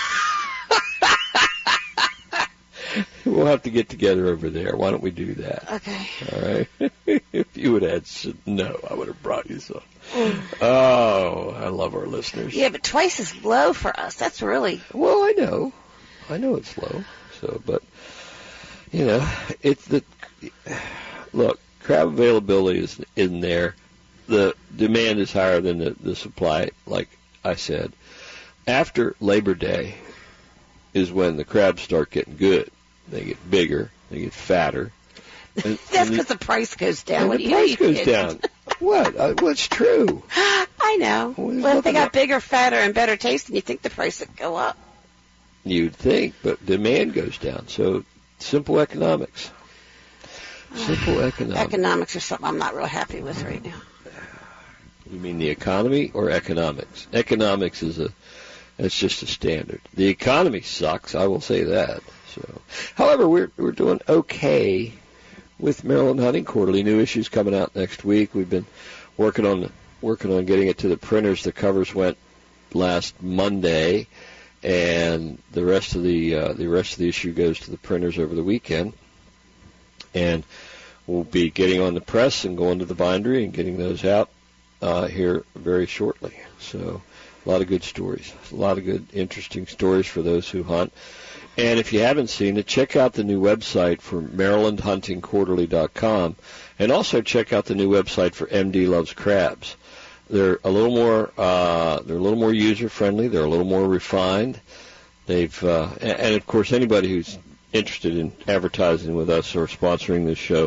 [SPEAKER 1] We'll have to get together over there. Why don't we do that?
[SPEAKER 2] Okay.
[SPEAKER 1] All right. If you would have said no, I would have brought you some. Oh, I love our listeners.
[SPEAKER 2] Yeah, but twice is low for us. That's really...
[SPEAKER 1] Well, I know. I know it's low. So, but, you know, it's the... Look, crab availability is in there. The demand is higher than the, the supply, like I said. After Labor Day is when the crabs start getting good. They get bigger. They get fatter. And,
[SPEAKER 2] That's
[SPEAKER 1] and
[SPEAKER 2] because the price goes down.
[SPEAKER 1] and
[SPEAKER 2] What
[SPEAKER 1] the
[SPEAKER 2] do you
[SPEAKER 1] price
[SPEAKER 2] you
[SPEAKER 1] goes
[SPEAKER 2] kidding?
[SPEAKER 1] down. What? Uh, what's true?
[SPEAKER 2] I know.
[SPEAKER 1] Well, there's
[SPEAKER 2] Well, if they
[SPEAKER 1] nothing
[SPEAKER 2] got
[SPEAKER 1] wrong-
[SPEAKER 2] bigger, fatter, and better tasting, you think the price would go up.
[SPEAKER 1] You'd think, but demand goes down. So simple economics. Simple economics.
[SPEAKER 2] Economics are something I'm not real happy with right now.
[SPEAKER 1] You mean the economy or economics? Economics is a, that's just a standard. The economy sucks, I will say that. So, however, we're we're doing okay with Maryland Hunting Quarterly. New issues coming out next week. We've been working on working on getting it to the printers. The covers went last Monday, and the rest of the uh, the rest of the issue goes to the printers over the weekend. And we'll be getting on the press and going to the bindery and getting those out uh, here very shortly. So a lot of good stories, a lot of good, interesting stories for those who hunt. And if you haven't seen it, check out the new website for Maryland Hunting Quarterly dot com, and also check out the new website for M D Loves Crabs. They're a little more uh, they're a little more user friendly. They're a little more refined. They've uh, and, and of course anybody who's interested in advertising with us or sponsoring this show,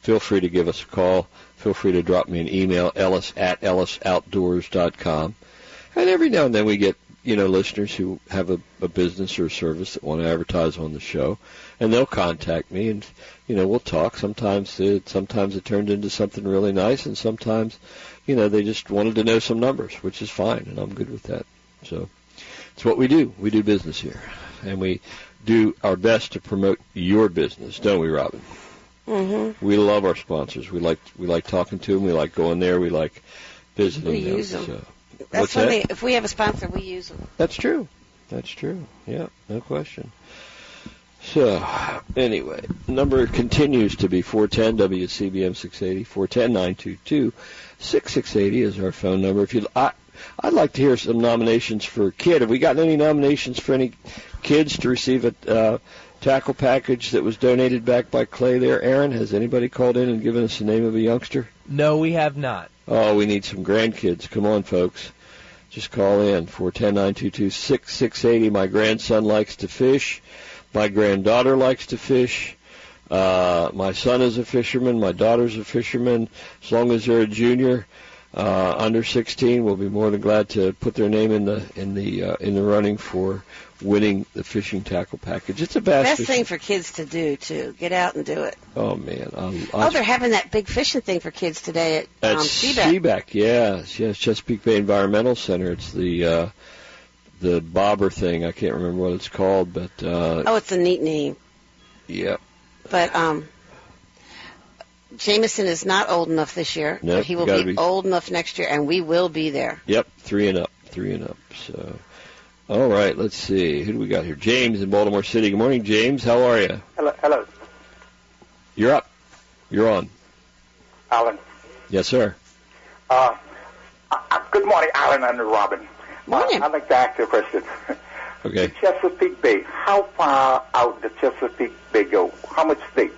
[SPEAKER 1] feel free to give us a call. Feel free to drop me an email, ellis at ellis outdoors dot com. And every now and then we get, you know, listeners who have a, a business or a service that want to advertise on the show, and they'll contact me, and, you know, we'll talk. Sometimes it, sometimes it turned into something really nice, and sometimes, you know, they just wanted to know some numbers, which is fine, and I'm good with that. So it's what we do. We do business here, and we do our best to promote your business, don't we, Robin?
[SPEAKER 2] Mm-hmm.
[SPEAKER 1] We love our sponsors. We like we like talking to them. We like going there. We like visiting
[SPEAKER 2] We
[SPEAKER 1] them.
[SPEAKER 2] use them.
[SPEAKER 1] So.
[SPEAKER 2] That's
[SPEAKER 1] What's
[SPEAKER 2] when
[SPEAKER 1] that?
[SPEAKER 2] they, if we have a sponsor, we use them.
[SPEAKER 1] That's true. That's true. Yeah, no question. So, anyway, number continues to be four one zero W C B M six eighty. four one zero, nine two two, six six eight zero is our phone number. If you, I, I'd like to hear some nominations for a kid. Have we gotten any nominations for any kids to receive a uh, tackle package that was donated back by Clay there? Aaron, has anybody called in and given us the name of a youngster?
[SPEAKER 3] No, we have not.
[SPEAKER 1] Oh, we need some grandkids. Come on, folks. Just call in, four one zero, nine two two, six six eight zero. My grandson likes to fish. My granddaughter likes to fish. Uh, my son is a fisherman. My daughter's a fisherman. As long as they're a junior, uh, under sixteen, we'll be more than glad to put their name in the in the uh, in the running for winning the fishing tackle package. It's a bass
[SPEAKER 2] Best
[SPEAKER 1] fishing.
[SPEAKER 2] thing for kids to do, too. Get out and do it.
[SPEAKER 1] Oh, man. I'll, I'll
[SPEAKER 2] Oh, they're having that big fishing thing for kids today at,
[SPEAKER 1] At
[SPEAKER 2] um, Seabeck.
[SPEAKER 1] Seabeck, yes, yes, Chesapeake Bay Environmental Center. It's the uh, the bobber thing. I can't remember what it's called, but uh,
[SPEAKER 2] Oh, it's a neat name.
[SPEAKER 1] yeah,
[SPEAKER 2] But um, Jameson is not old enough this year.
[SPEAKER 1] Nope,
[SPEAKER 2] but he will
[SPEAKER 1] gotta
[SPEAKER 2] be,
[SPEAKER 1] be-
[SPEAKER 2] old enough next year, and we will be there.
[SPEAKER 1] yep, three and up, three and up. So, all right, let's see, who do we got here? James in Baltimore City. Good morning, James. How are you?
[SPEAKER 12] Hello, hello,
[SPEAKER 1] You're up. You're on.
[SPEAKER 12] Alan.
[SPEAKER 1] Yes, sir.
[SPEAKER 12] Uh, uh, good morning, Alan and Robin.
[SPEAKER 2] Morning.
[SPEAKER 12] Uh, I'd like to ask you a question.
[SPEAKER 1] Okay.
[SPEAKER 12] The Chesapeake Bay, how far out the Chesapeake Bay go? How much space?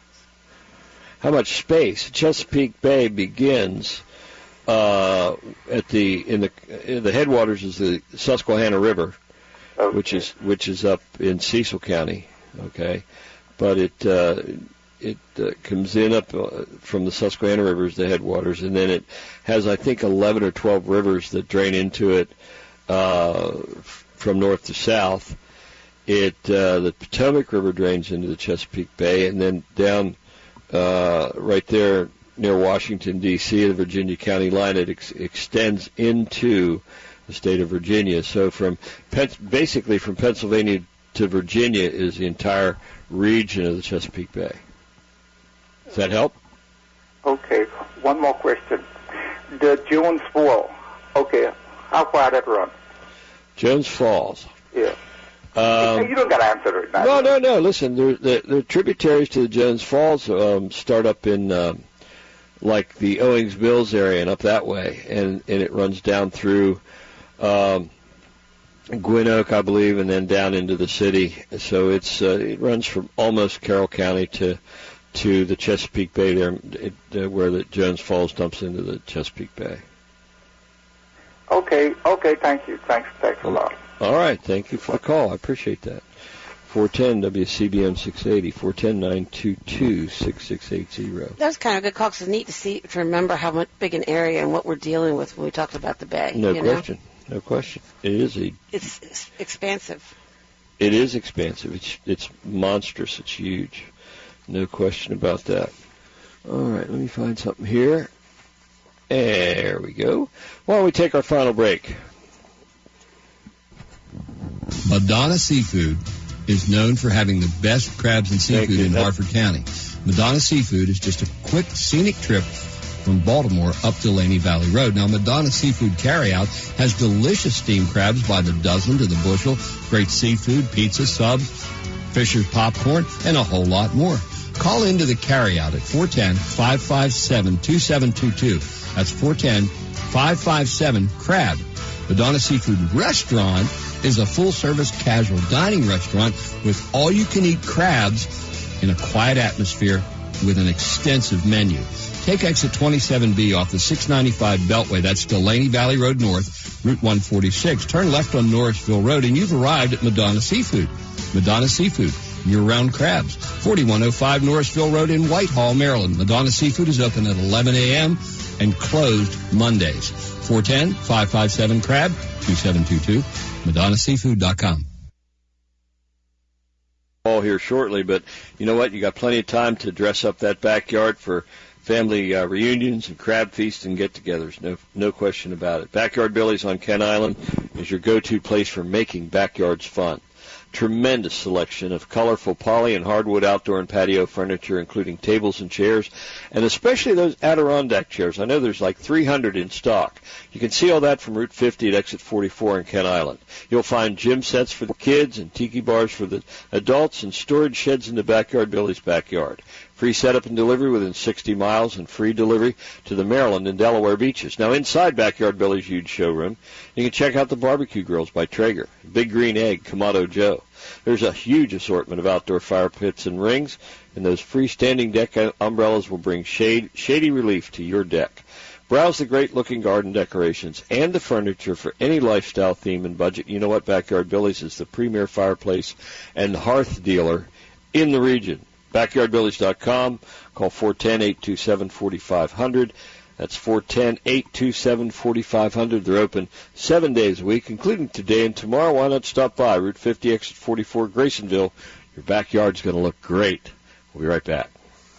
[SPEAKER 1] How much space? Chesapeake Bay begins uh, at the in the in the headwaters is the Susquehanna River,
[SPEAKER 12] Okay.
[SPEAKER 1] which is which is up in Cecil County. Okay, but it uh, it uh, comes in up uh, from the Susquehanna River is the headwaters, and then it has I think eleven or twelve rivers that drain into it uh, from north to south. It uh, the Potomac River drains into the Chesapeake Bay, and then down uh, right there near Washington D C, the Virginia County line, it ex- extends into the state of Virginia. So from Pen- basically from Pennsylvania to Virginia is the entire region of the Chesapeake Bay. Does that help?
[SPEAKER 12] Okay, one more question. The Jones Fall, okay, how far that run?
[SPEAKER 1] Jones Falls.
[SPEAKER 12] Yeah.
[SPEAKER 1] Um,
[SPEAKER 12] you don't got to answer it now.
[SPEAKER 1] No, no, no. Listen, there, the, the tributaries to the Jones Falls um, start up in um, like the Owings Mills area and up that way, and, and it runs down through um, Gwynn Oak, I believe, and then down into the city. So it's uh, it runs from almost Carroll County to to the Chesapeake Bay there, it, uh, where the Jones Falls dumps into the Chesapeake Bay.
[SPEAKER 12] Okay, okay, thank you. Thanks, thanks a lot.
[SPEAKER 1] All right, thank you for the call. I appreciate that. four one zero W C B M six eighty, four one zero, nine two two, six six eight zero.
[SPEAKER 2] That was kind of a good call because it's neat to see, to remember how much big an area and what we're dealing with when we talked about the bay.
[SPEAKER 1] No
[SPEAKER 2] you know?
[SPEAKER 1] question. No question. It is a.
[SPEAKER 2] It's, it's expansive.
[SPEAKER 1] It is expansive. It's it's monstrous. It's huge. No question about that. All right, let me find something here. There we go. Why don't we take our final break?
[SPEAKER 4] Madonna Seafood is known for having the best crabs and
[SPEAKER 1] Thank
[SPEAKER 4] seafood
[SPEAKER 1] you.
[SPEAKER 4] in
[SPEAKER 1] That-
[SPEAKER 4] Harford County. Madonna Seafood is just a quick scenic trip from Baltimore up to Laney Valley Road. Now, Madonna Seafood Carryout has delicious steamed crabs by the dozen to the bushel, great seafood, pizza, subs, Fisher's popcorn, and a whole lot more. Call into the carryout at four one zero, five five seven, two seven two two. That's four one zero, five five seven, CRAB. Madonna Seafood Restaurant is a full-service casual dining restaurant with all-you-can-eat crabs in a quiet atmosphere with an extensive menu. Take exit twenty-seven B off the six ninety-five Beltway. That's Delaney Valley Road North, Route one forty-six. Turn left on Norrisville Road, and you've arrived at Madonna Seafood. Madonna Seafood, year-round crabs. forty-one oh five Norrisville Road in Whitehall, Maryland. Madonna Seafood is open at eleven a.m. and closed Mondays. four one zero, five five seven, C R A B, two seven two two, madonna seafood dot com.
[SPEAKER 1] All here shortly, but you know what? You got plenty of time to dress up that backyard for family uh, reunions and crab feasts and get-togethers. No, no question about it. Backyard Billy's on Kent Island is your go-to place for making backyards fun. Tremendous selection of colorful poly and hardwood outdoor and patio furniture, including tables and chairs, and especially those Adirondack chairs. I know there's like three hundred in stock. You can see all that from Route fifty at Exit forty-four in Kent Island. You'll find gym sets for the kids and tiki bars for the adults and storage sheds in the Backyard Billy's backyard. Free setup and delivery within sixty miles and free delivery to the Maryland and Delaware beaches. Now, inside Backyard Billy's huge showroom, you can check out the barbecue grills by Traeger, Big Green Egg, Kamado Joe. There's a huge assortment of outdoor fire pits and rings, and those freestanding deck umbrellas will bring shade, shady relief to your deck. Browse the great-looking garden decorations and the furniture for any lifestyle theme and budget. You know what? Backyard Billy's is the premier fireplace and hearth dealer in the region. backyard billies dot com. Call four one zero, eight two seven, four five zero zero. That's four one zero, eight two seven, four five zero zero. They're open seven days a week, including today and tomorrow. Why not stop by Route fifty, Exit forty-four, Graysonville? Your backyard's going to look great. We'll be right back.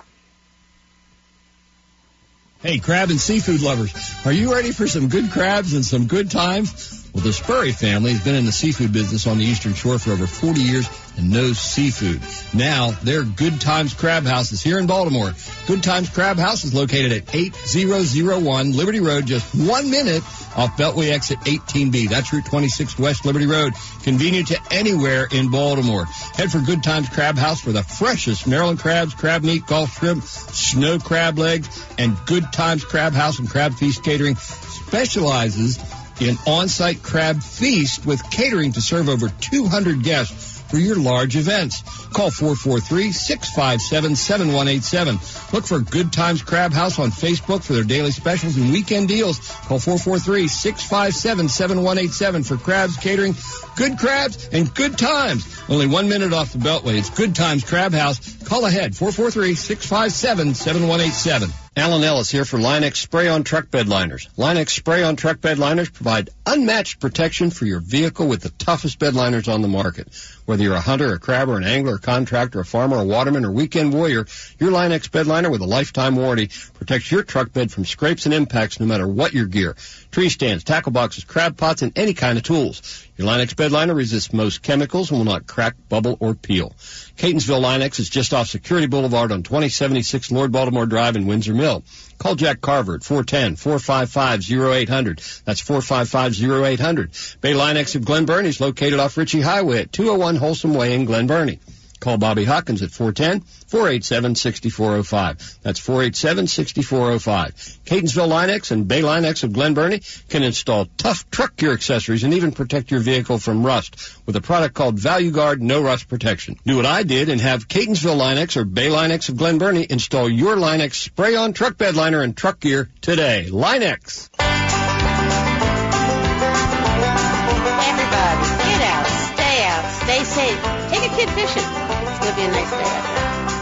[SPEAKER 4] Hey, crab and seafood lovers, are you ready for some good crabs and some good times? Well, the Spurry family has been in the seafood business on the Eastern Shore for over forty years and knows seafood. Now, their Good Times Crab House is here in Baltimore. Good Times Crab House is located at eight thousand one Liberty Road, just one minute off Beltway exit eighteen B. That's Route twenty-six West Liberty Road. Convenient to anywhere in Baltimore. Head for Good Times Crab House for the freshest Maryland crabs, crab meat, Gulf shrimp, snow crab legs, and Good Times Crab House and Crab Feast Catering specializes in on-site crab feast with catering to serve over two hundred guests for your large events. Call four four three, six five seven, seven one eight seven. Look for Good Times Crab House on Facebook for their daily specials and weekend deals. Call four four three, six five seven, seven one eight seven for crabs catering. Good crabs and good times. Only one minute off the Beltway. It's Good Times Crab House. Call ahead, four four three, six five seven, seven one eight seven. Alan Ellis here for Linex Spray-On Truck Bed Liners. Linex Spray-On Truck Bed Liners provide unmatched protection for your vehicle with the toughest bed liners on the market. Whether you're a hunter, a crabber, an angler, a contractor, a farmer, a waterman, or weekend warrior, your Linex Bed Liner with a lifetime warranty protects your truck bed from scrapes and impacts no matter what your gear. Tree stands, tackle boxes, crab pots, and any kind of tools. Your Linex Bed Liner resists most chemicals and will not crack, bubble, or peel. Catonsville Linex is just off Security Boulevard on twenty seventy-six Lord Baltimore Drive in Windsor Mill. Call Jack Carver at four one zero, four five five, zero eight zero zero. That's four five five, zero eight zero zero. Bay Linex of Glen Burnie is located off Ritchie Highway at two oh one Wholesome Way in Glen Burnie. Call Bobby Hawkins at four one zero, four eight seven, six four zero five. That's four eight seven, six four zero five. Catonsville Linex and Bay Linex of Glen Burnie can install tough truck gear accessories and even protect your vehicle from rust with a product called Value Guard No Rust Protection. Do what I did and have Catonsville Linex or Bay Linex of Glen Burnie install your Linex spray-on truck bed liner and truck gear today. Linex.
[SPEAKER 2] Everybody, get out, stay out, stay safe. Take a kid fishing. It's going to be a nice day out there.